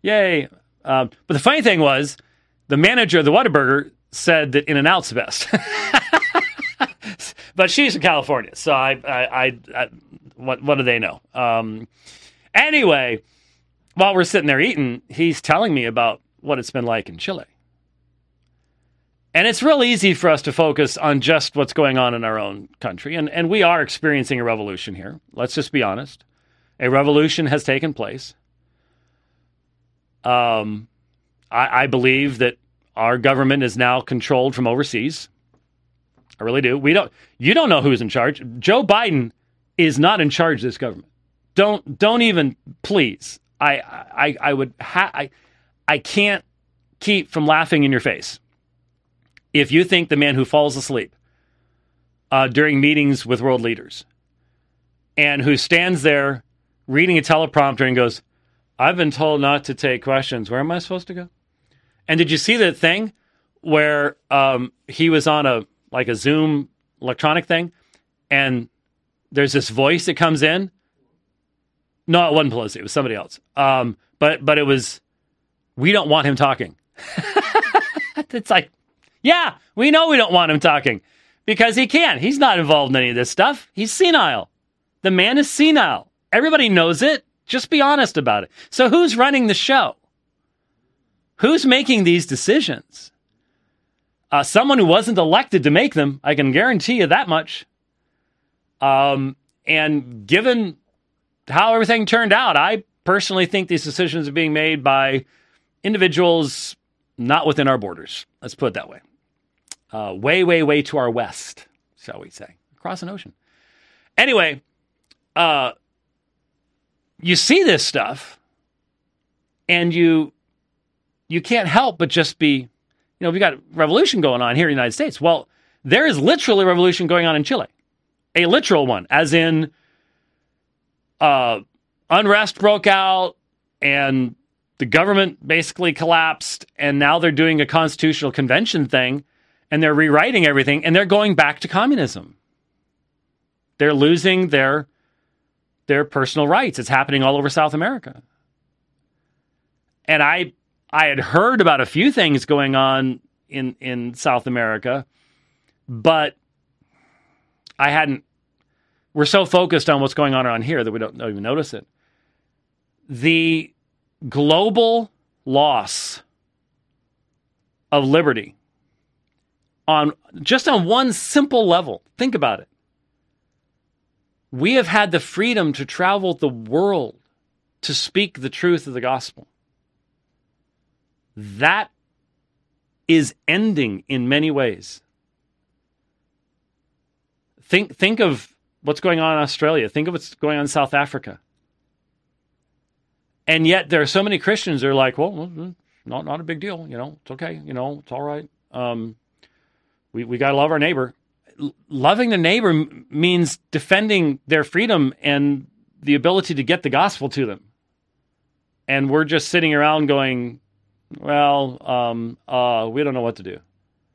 [SPEAKER 1] Yay. Um, but the funny thing was, the manager of the Whataburger said that In-N-Out's the best. But she's in California, so I, I, I, I what, what do they know? Um, anyway, while we're sitting there eating, he's telling me about what it's been like in Chile. And it's real easy for us to focus on just what's going on in our own country. And, and we are experiencing a revolution here. Let's just be honest. A revolution has taken place. Um, I, I believe that our government is now controlled from overseas. I really do. We don't. You don't know who's in charge. Joe Biden is not in charge of this government. Don't don't even, please. I I I would ha- I I can't keep from laughing in your face if you think the man who falls asleep uh, during meetings with world leaders and who stands there reading a teleprompter and goes, "I've been told not to take questions. Where am I supposed to go?" And did you see that thing where um, he was on a like a Zoom electronic thing, and there's this voice that comes in? No, it wasn't Pelosi. It was somebody else. Um, but but it was, we don't want him talking. It's like, yeah, we know we don't want him talking because he can't. He's not involved in any of this stuff. He's senile. The man is senile. Everybody knows it. Just be honest about it. So who's running the show? Who's making these decisions? Uh, someone who wasn't elected to make them, I can guarantee you that much. Um, and given how everything turned out, I personally think these decisions are being made by individuals not within our borders. Let's put it that way. Uh, way, way, way to our west, shall we say, across an ocean. Anyway, uh, you see this stuff, and you you can't help but just be, you know, we got a revolution going on here in the United States. Well, there is literally a revolution going on in Chile. A literal one, as in uh, unrest broke out and the government basically collapsed, and now they're doing a constitutional convention thing, and they're rewriting everything, and they're going back to communism. They're losing their, their personal rights. It's happening all over South America. And I... I had heard about a few things going on in, in South America, but I hadn't, we're so focused on what's going on around here that we don't, don't even notice it. The global loss of liberty on just on one simple level, think about it. We have had the freedom to travel the world to speak the truth of the gospel. That is ending in many ways. Think think of what's going on in Australia. Think of what's going on in South Africa. And yet there are so many Christians that are like, well, not not a big deal. You know, it's okay. You know, it's all right. Um, we we got to love our neighbor. L- loving the neighbor m- means defending their freedom and the ability to get the gospel to them. And we're just sitting around going, well, um, uh, we don't know what to do.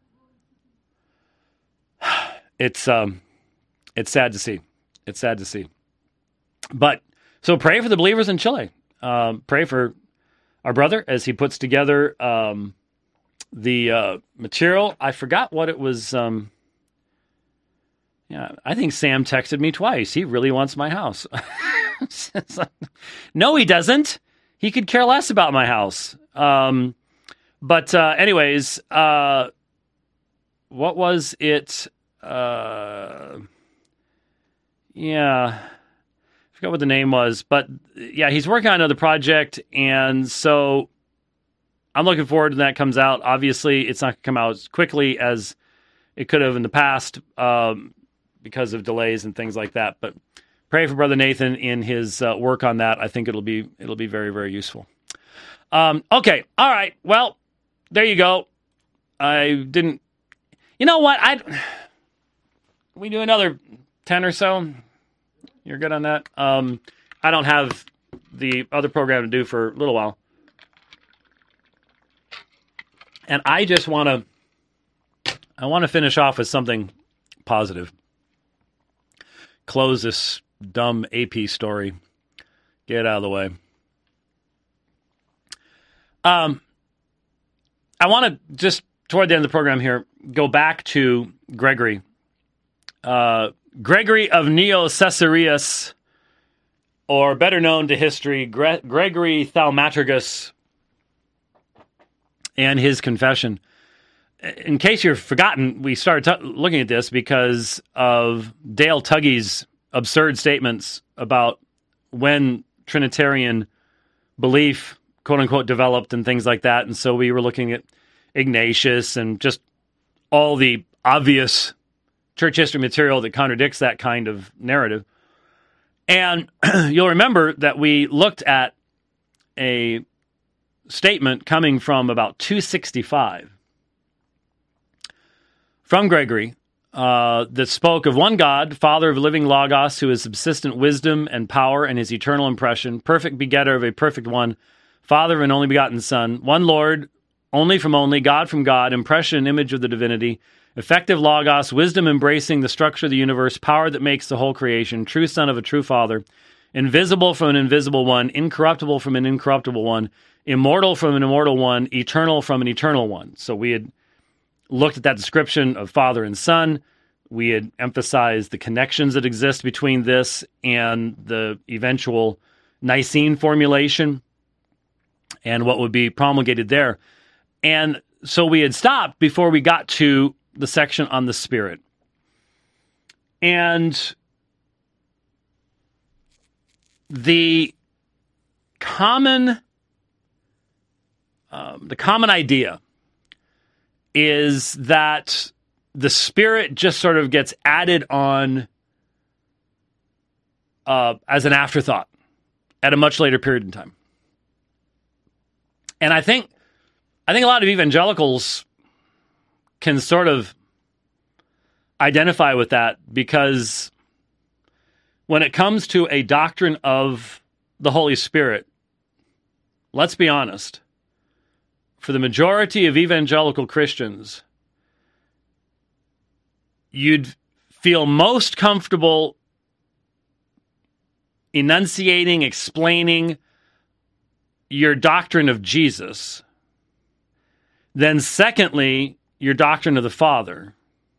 [SPEAKER 1] It's um, it's sad to see. It's sad to see. But so pray for the believers in Chile. Um, pray for our brother as he puts together um, the uh, material. I forgot what it was. Um, yeah, I think Sam texted me twice. He really wants my house. No, he doesn't. He could care less about my house. Um, but, uh, anyways, uh, what was it? Uh, yeah, I forgot what the name was, but yeah, he's working on another project. And so I'm looking forward to that comes out. Obviously it's not going to come out as quickly as it could have in the past, um, because of delays and things like that. But pray for Brother Nathan in his uh, work on that. I think it'll be, it'll be very, very useful. Um, okay. All right. Well, there you go. I didn't, you know what? I, we do another ten or so. You're good on that. Um, I don't have the other program to do for a little while. And I just want to, I want to finish off with something positive. Close this dumb A P story. Get it out of the way. Um, I want to just, toward the end of the program here, go back to Gregory. Uh, Gregory of Neo-Caesarius, or better known to history, Gre- Gregory Thaumaturgus, and his confession. In case you've forgotten, we started t- looking at this because of Dale Tuggy's absurd statements about when Trinitarian belief, quote-unquote, developed and things like that. And so we were looking at Ignatius and just all the obvious church history material that contradicts that kind of narrative. And you'll remember that we looked at a statement coming from about two sixty-five from Gregory uh, that spoke of one God, Father of living Logos, who is subsistent wisdom and power and his eternal impression, perfect begetter of a perfect one, Father of an only begotten Son, one Lord, only from only, God from God, impression and image of the divinity, effective Logos, wisdom embracing the structure of the universe, power that makes the whole creation, true Son of a true Father, invisible from an invisible one, incorruptible from an incorruptible one, immortal from an immortal one, eternal from an eternal one. So we had looked at that description of Father and Son. We had emphasized the connections that exist between this and the eventual Nicene formulation and what would be promulgated there. And so we had stopped before we got to the section on the Spirit. And the common, um, the common idea is that the Spirit just sort of gets added on uh, as an afterthought at a much later period in time. And I think, I think a lot of evangelicals can sort of identify with that, because when it comes to a doctrine of the Holy Spirit, let's be honest, for the majority of evangelical Christians, you'd feel most comfortable enunciating, explaining your doctrine of Jesus, then secondly, your doctrine of the Father.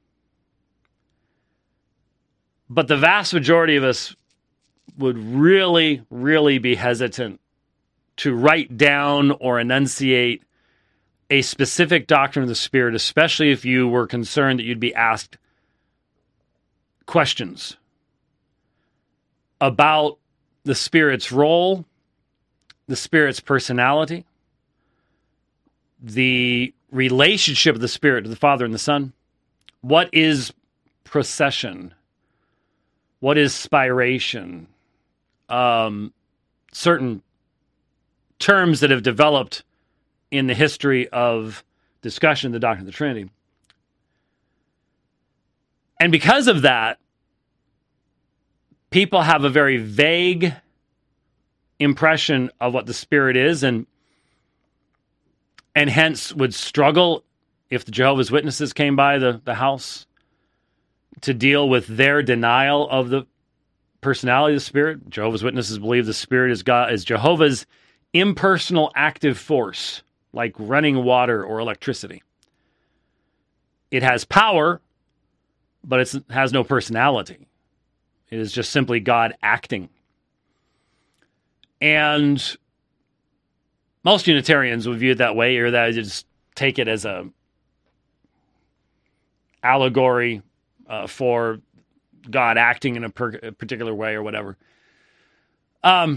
[SPEAKER 1] But the vast majority of us would really, really be hesitant to write down or enunciate a specific doctrine of the Spirit, especially if you were concerned that you'd be asked questions about the Spirit's role, the Spirit's personality, the relationship of the Spirit to the Father and the Son. What is procession? What is spiration? Um, certain terms that have developed in the history of discussion of the doctrine of the Trinity. And because of that, people have a very vague impression of what the Spirit is, and and hence would struggle if the Jehovah's Witnesses came by the, the house to deal with their denial of the personality of the Spirit. Jehovah's Witnesses believe the Spirit is God, is Jehovah's impersonal active force, like running water or electricity. It has power, but it has no personality. It is just simply God acting. And most Unitarians would view it that way, or that you just take it as a allegory uh, for God acting in a, per- a particular way or whatever. Um.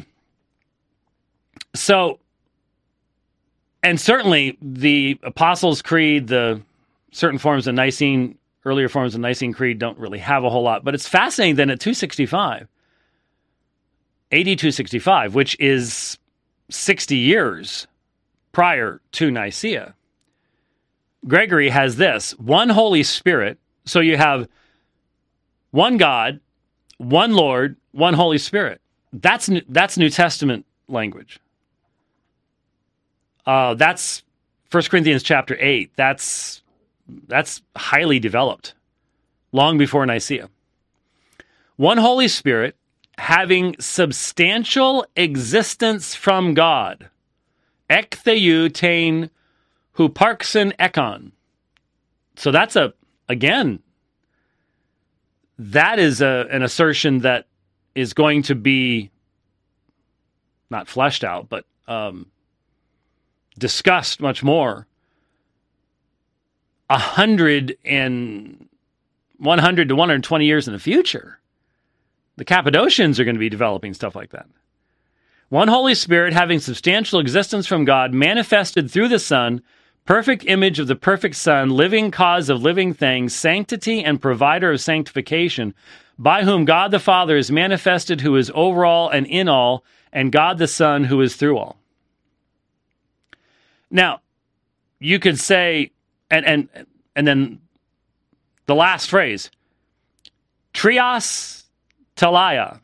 [SPEAKER 1] So, and certainly the Apostles' Creed, the certain forms of Nicene, earlier forms of Nicene Creed don't really have a whole lot. But it's fascinating then at two sixty-five, A D two sixty-five, which is sixty years prior to Nicaea, Gregory has this: one Holy Spirit. So you have one God, one Lord, one Holy Spirit. That's that's New Testament language. Uh, that's First Corinthians chapter eight. That's that's highly developed, long before Nicaea. One Holy Spirit, having substantial existence from God Ek theou tein huparkson ekon. So that's a, again, that is a, an assertion that is going to be not fleshed out, but um, discussed much more. A hundred and one hundred to one hundred twenty years in the future. The Cappadocians are going to be developing stuff like that. One Holy Spirit, having substantial existence from God, manifested through the Son, perfect image of the perfect Son, living cause of living things, sanctity and provider of sanctification, by whom God the Father is manifested, who is over all and in all, and God the Son, who is through all. Now, you could say, and and and then the last phrase, trios teleia,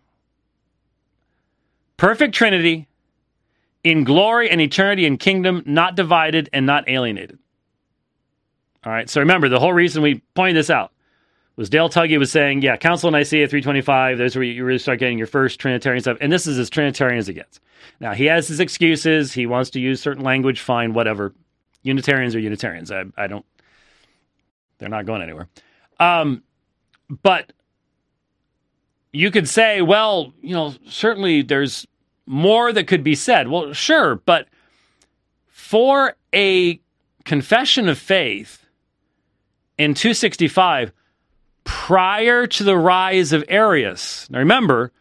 [SPEAKER 1] perfect Trinity, in glory and eternity and kingdom, not divided and not alienated. All right, so remember, the whole reason we pointed this out was Dale Tuggy was saying, yeah, Council of Nicaea three twenty-five, there's where you really start getting your first Trinitarian stuff, and this is as Trinitarian as it gets. Now, he has his excuses, he wants to use certain language, fine, whatever. Unitarians are Unitarians. I, I don't, they're not going anywhere. Um, but you could say, well, you know, certainly there's more that could be said. Well, sure, but for a confession of faith in two sixty-five, prior to the rise of Arius, now remember,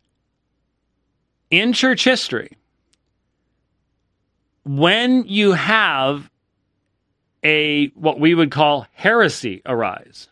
[SPEAKER 1] in church history, when you have a what we would call heresy arise,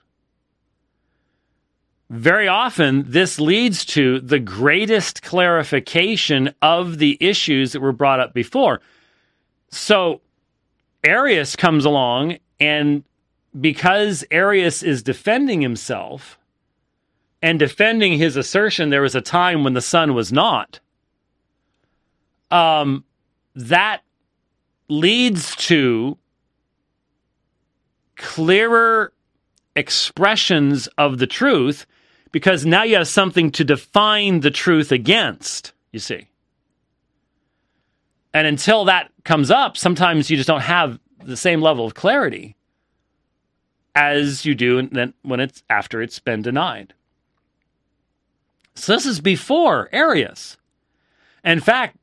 [SPEAKER 1] very often this leads to the greatest clarification of the issues that were brought up before. So Arius comes along, and because Arius is defending himself and defending his assertion there was a time when the Son was not, um, that leads to clearer expressions of the truth, because now you have something to define the truth against, you see. And until that comes up, sometimes you just don't have the same level of clarity as you do then when it's after it's been denied. So this is before Arius. In fact,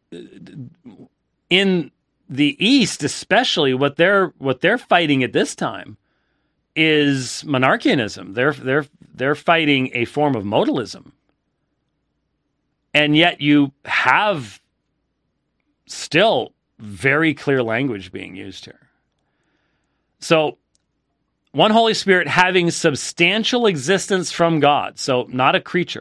[SPEAKER 1] in the East especially, what they're what they're fighting at this time is monarchianism. They're they're they're fighting a form of modalism. And yet you have still very clear language being used here. So, one Holy Spirit having substantial existence from God, so not a creature,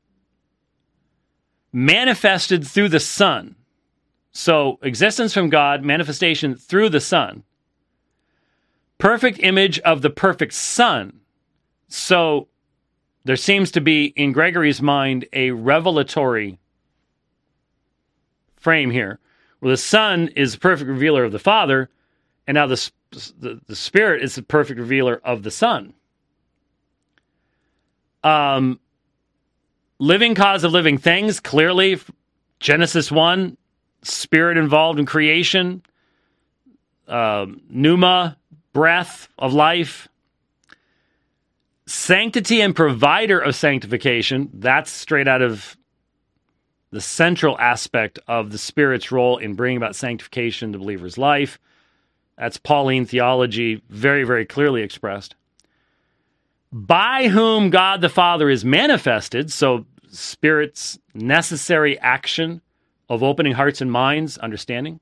[SPEAKER 1] manifested through the Son. So, existence from God, manifestation through the Son. Perfect image of the perfect Son. So, there seems to be, in Gregory's mind, a revelatory frame here, where the Son is the perfect revealer of the Father, and now the, the, the Spirit is the perfect revealer of the Son. Um, living cause of living things, clearly, Genesis one, Spirit involved in creation, uh, pneuma, breath of life. Sanctity and provider of sanctification, that's straight out of the central aspect of the Spirit's role in bringing about sanctification to believer's life. That's Pauline theology, very, very clearly expressed. By whom God the Father is manifested, so Spirit's necessary action of opening hearts and minds, understanding.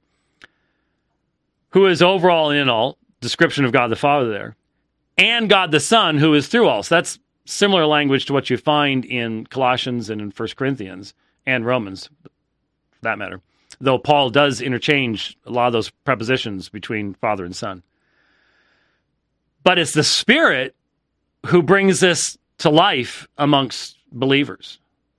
[SPEAKER 1] Who is over all and in all, description of God the Father there. And God the Son, who is through all. So that's similar language to what you find in Colossians and in First Corinthians and Romans, for that matter. Though Paul does interchange a lot of those prepositions between Father and Son. But it's the Spirit who brings this to life amongst believers.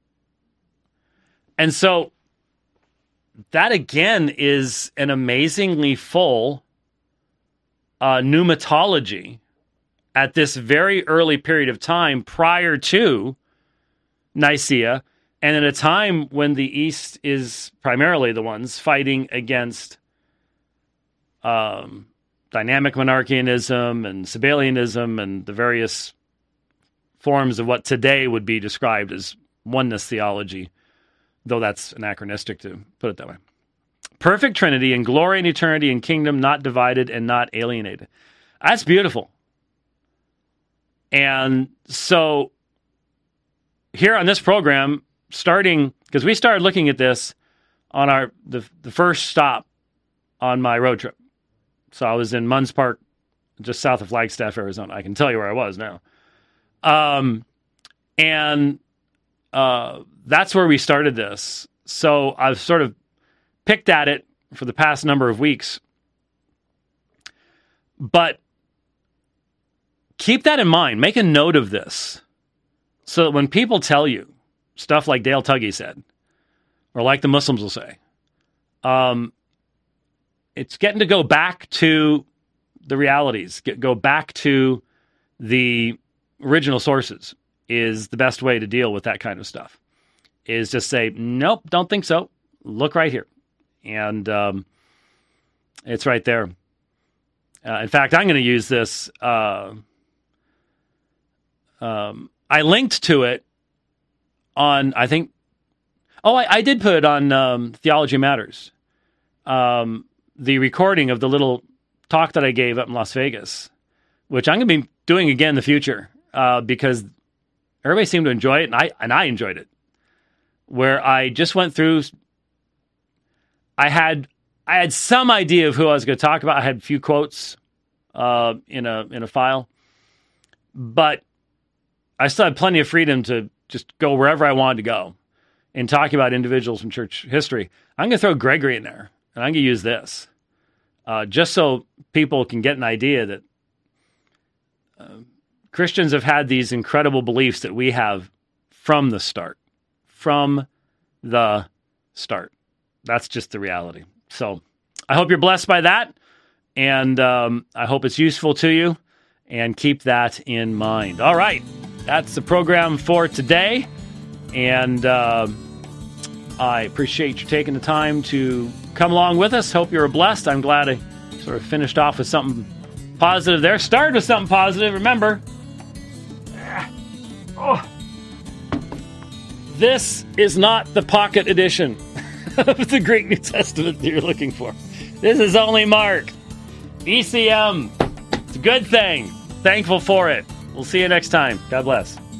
[SPEAKER 1] And so that again is an amazingly full uh, pneumatology at this very early period of time prior to Nicaea, And at a time when the East is primarily the ones fighting against um, dynamic monarchianism and Sabellianism and the various forms of what today would be described as oneness theology, though that's anachronistic to put it that way. Perfect Trinity in glory and eternity and kingdom, not divided and not alienated. That's beautiful. And so here on this program, starting, because we started looking at this on our the, the first stop on my road trip. So I was in Munns Park, just south of Flagstaff, Arizona. I can tell you where I was now. Um, and uh, that's where we started this. So I've sort of picked at it for the past number of weeks. But keep that in mind. Make a note of this. So that when people tell you stuff like Dale Tuggy said, or like the Muslims will say, um, it's getting to go back to the realities, get, go back to the original sources is the best way to deal with that kind of stuff. Is just say, nope, don't think so. Look right here. And um, it's right there. Uh, in fact, I'm going to use this. Uh, um, I linked to it on, I think, oh, I, I did put it on um, Theology Matters. Um, the recording of the little talk that I gave up in Las Vegas, which I'm going to be doing again in the future uh, because everybody seemed to enjoy it, and I and I enjoyed it. Where I just went through, I had I had some idea of who I was going to talk about. I had a few quotes uh, in a in a file, but I still had plenty of freedom to just go wherever I wanted to go in talking about individuals from church history. I'm going to throw Gregory in there, and I'm going to use this uh, just so people can get an idea that uh, Christians have had these incredible beliefs that we have from the start. From the start. That's just the reality. So I hope you're blessed by that, and um, I hope it's useful to you, and keep that in mind. All right, that's the program for today, and uh, I appreciate you taking the time to come along with us. Hope you're blessed. I'm glad I sort of finished off with something positive there. Started with something positive. Remember, oh, this is not the pocket edition of the Greek New Testament that you're looking for. This is only Mark. E C M. It's a good thing. Thankful for it. We'll see you next time. God bless.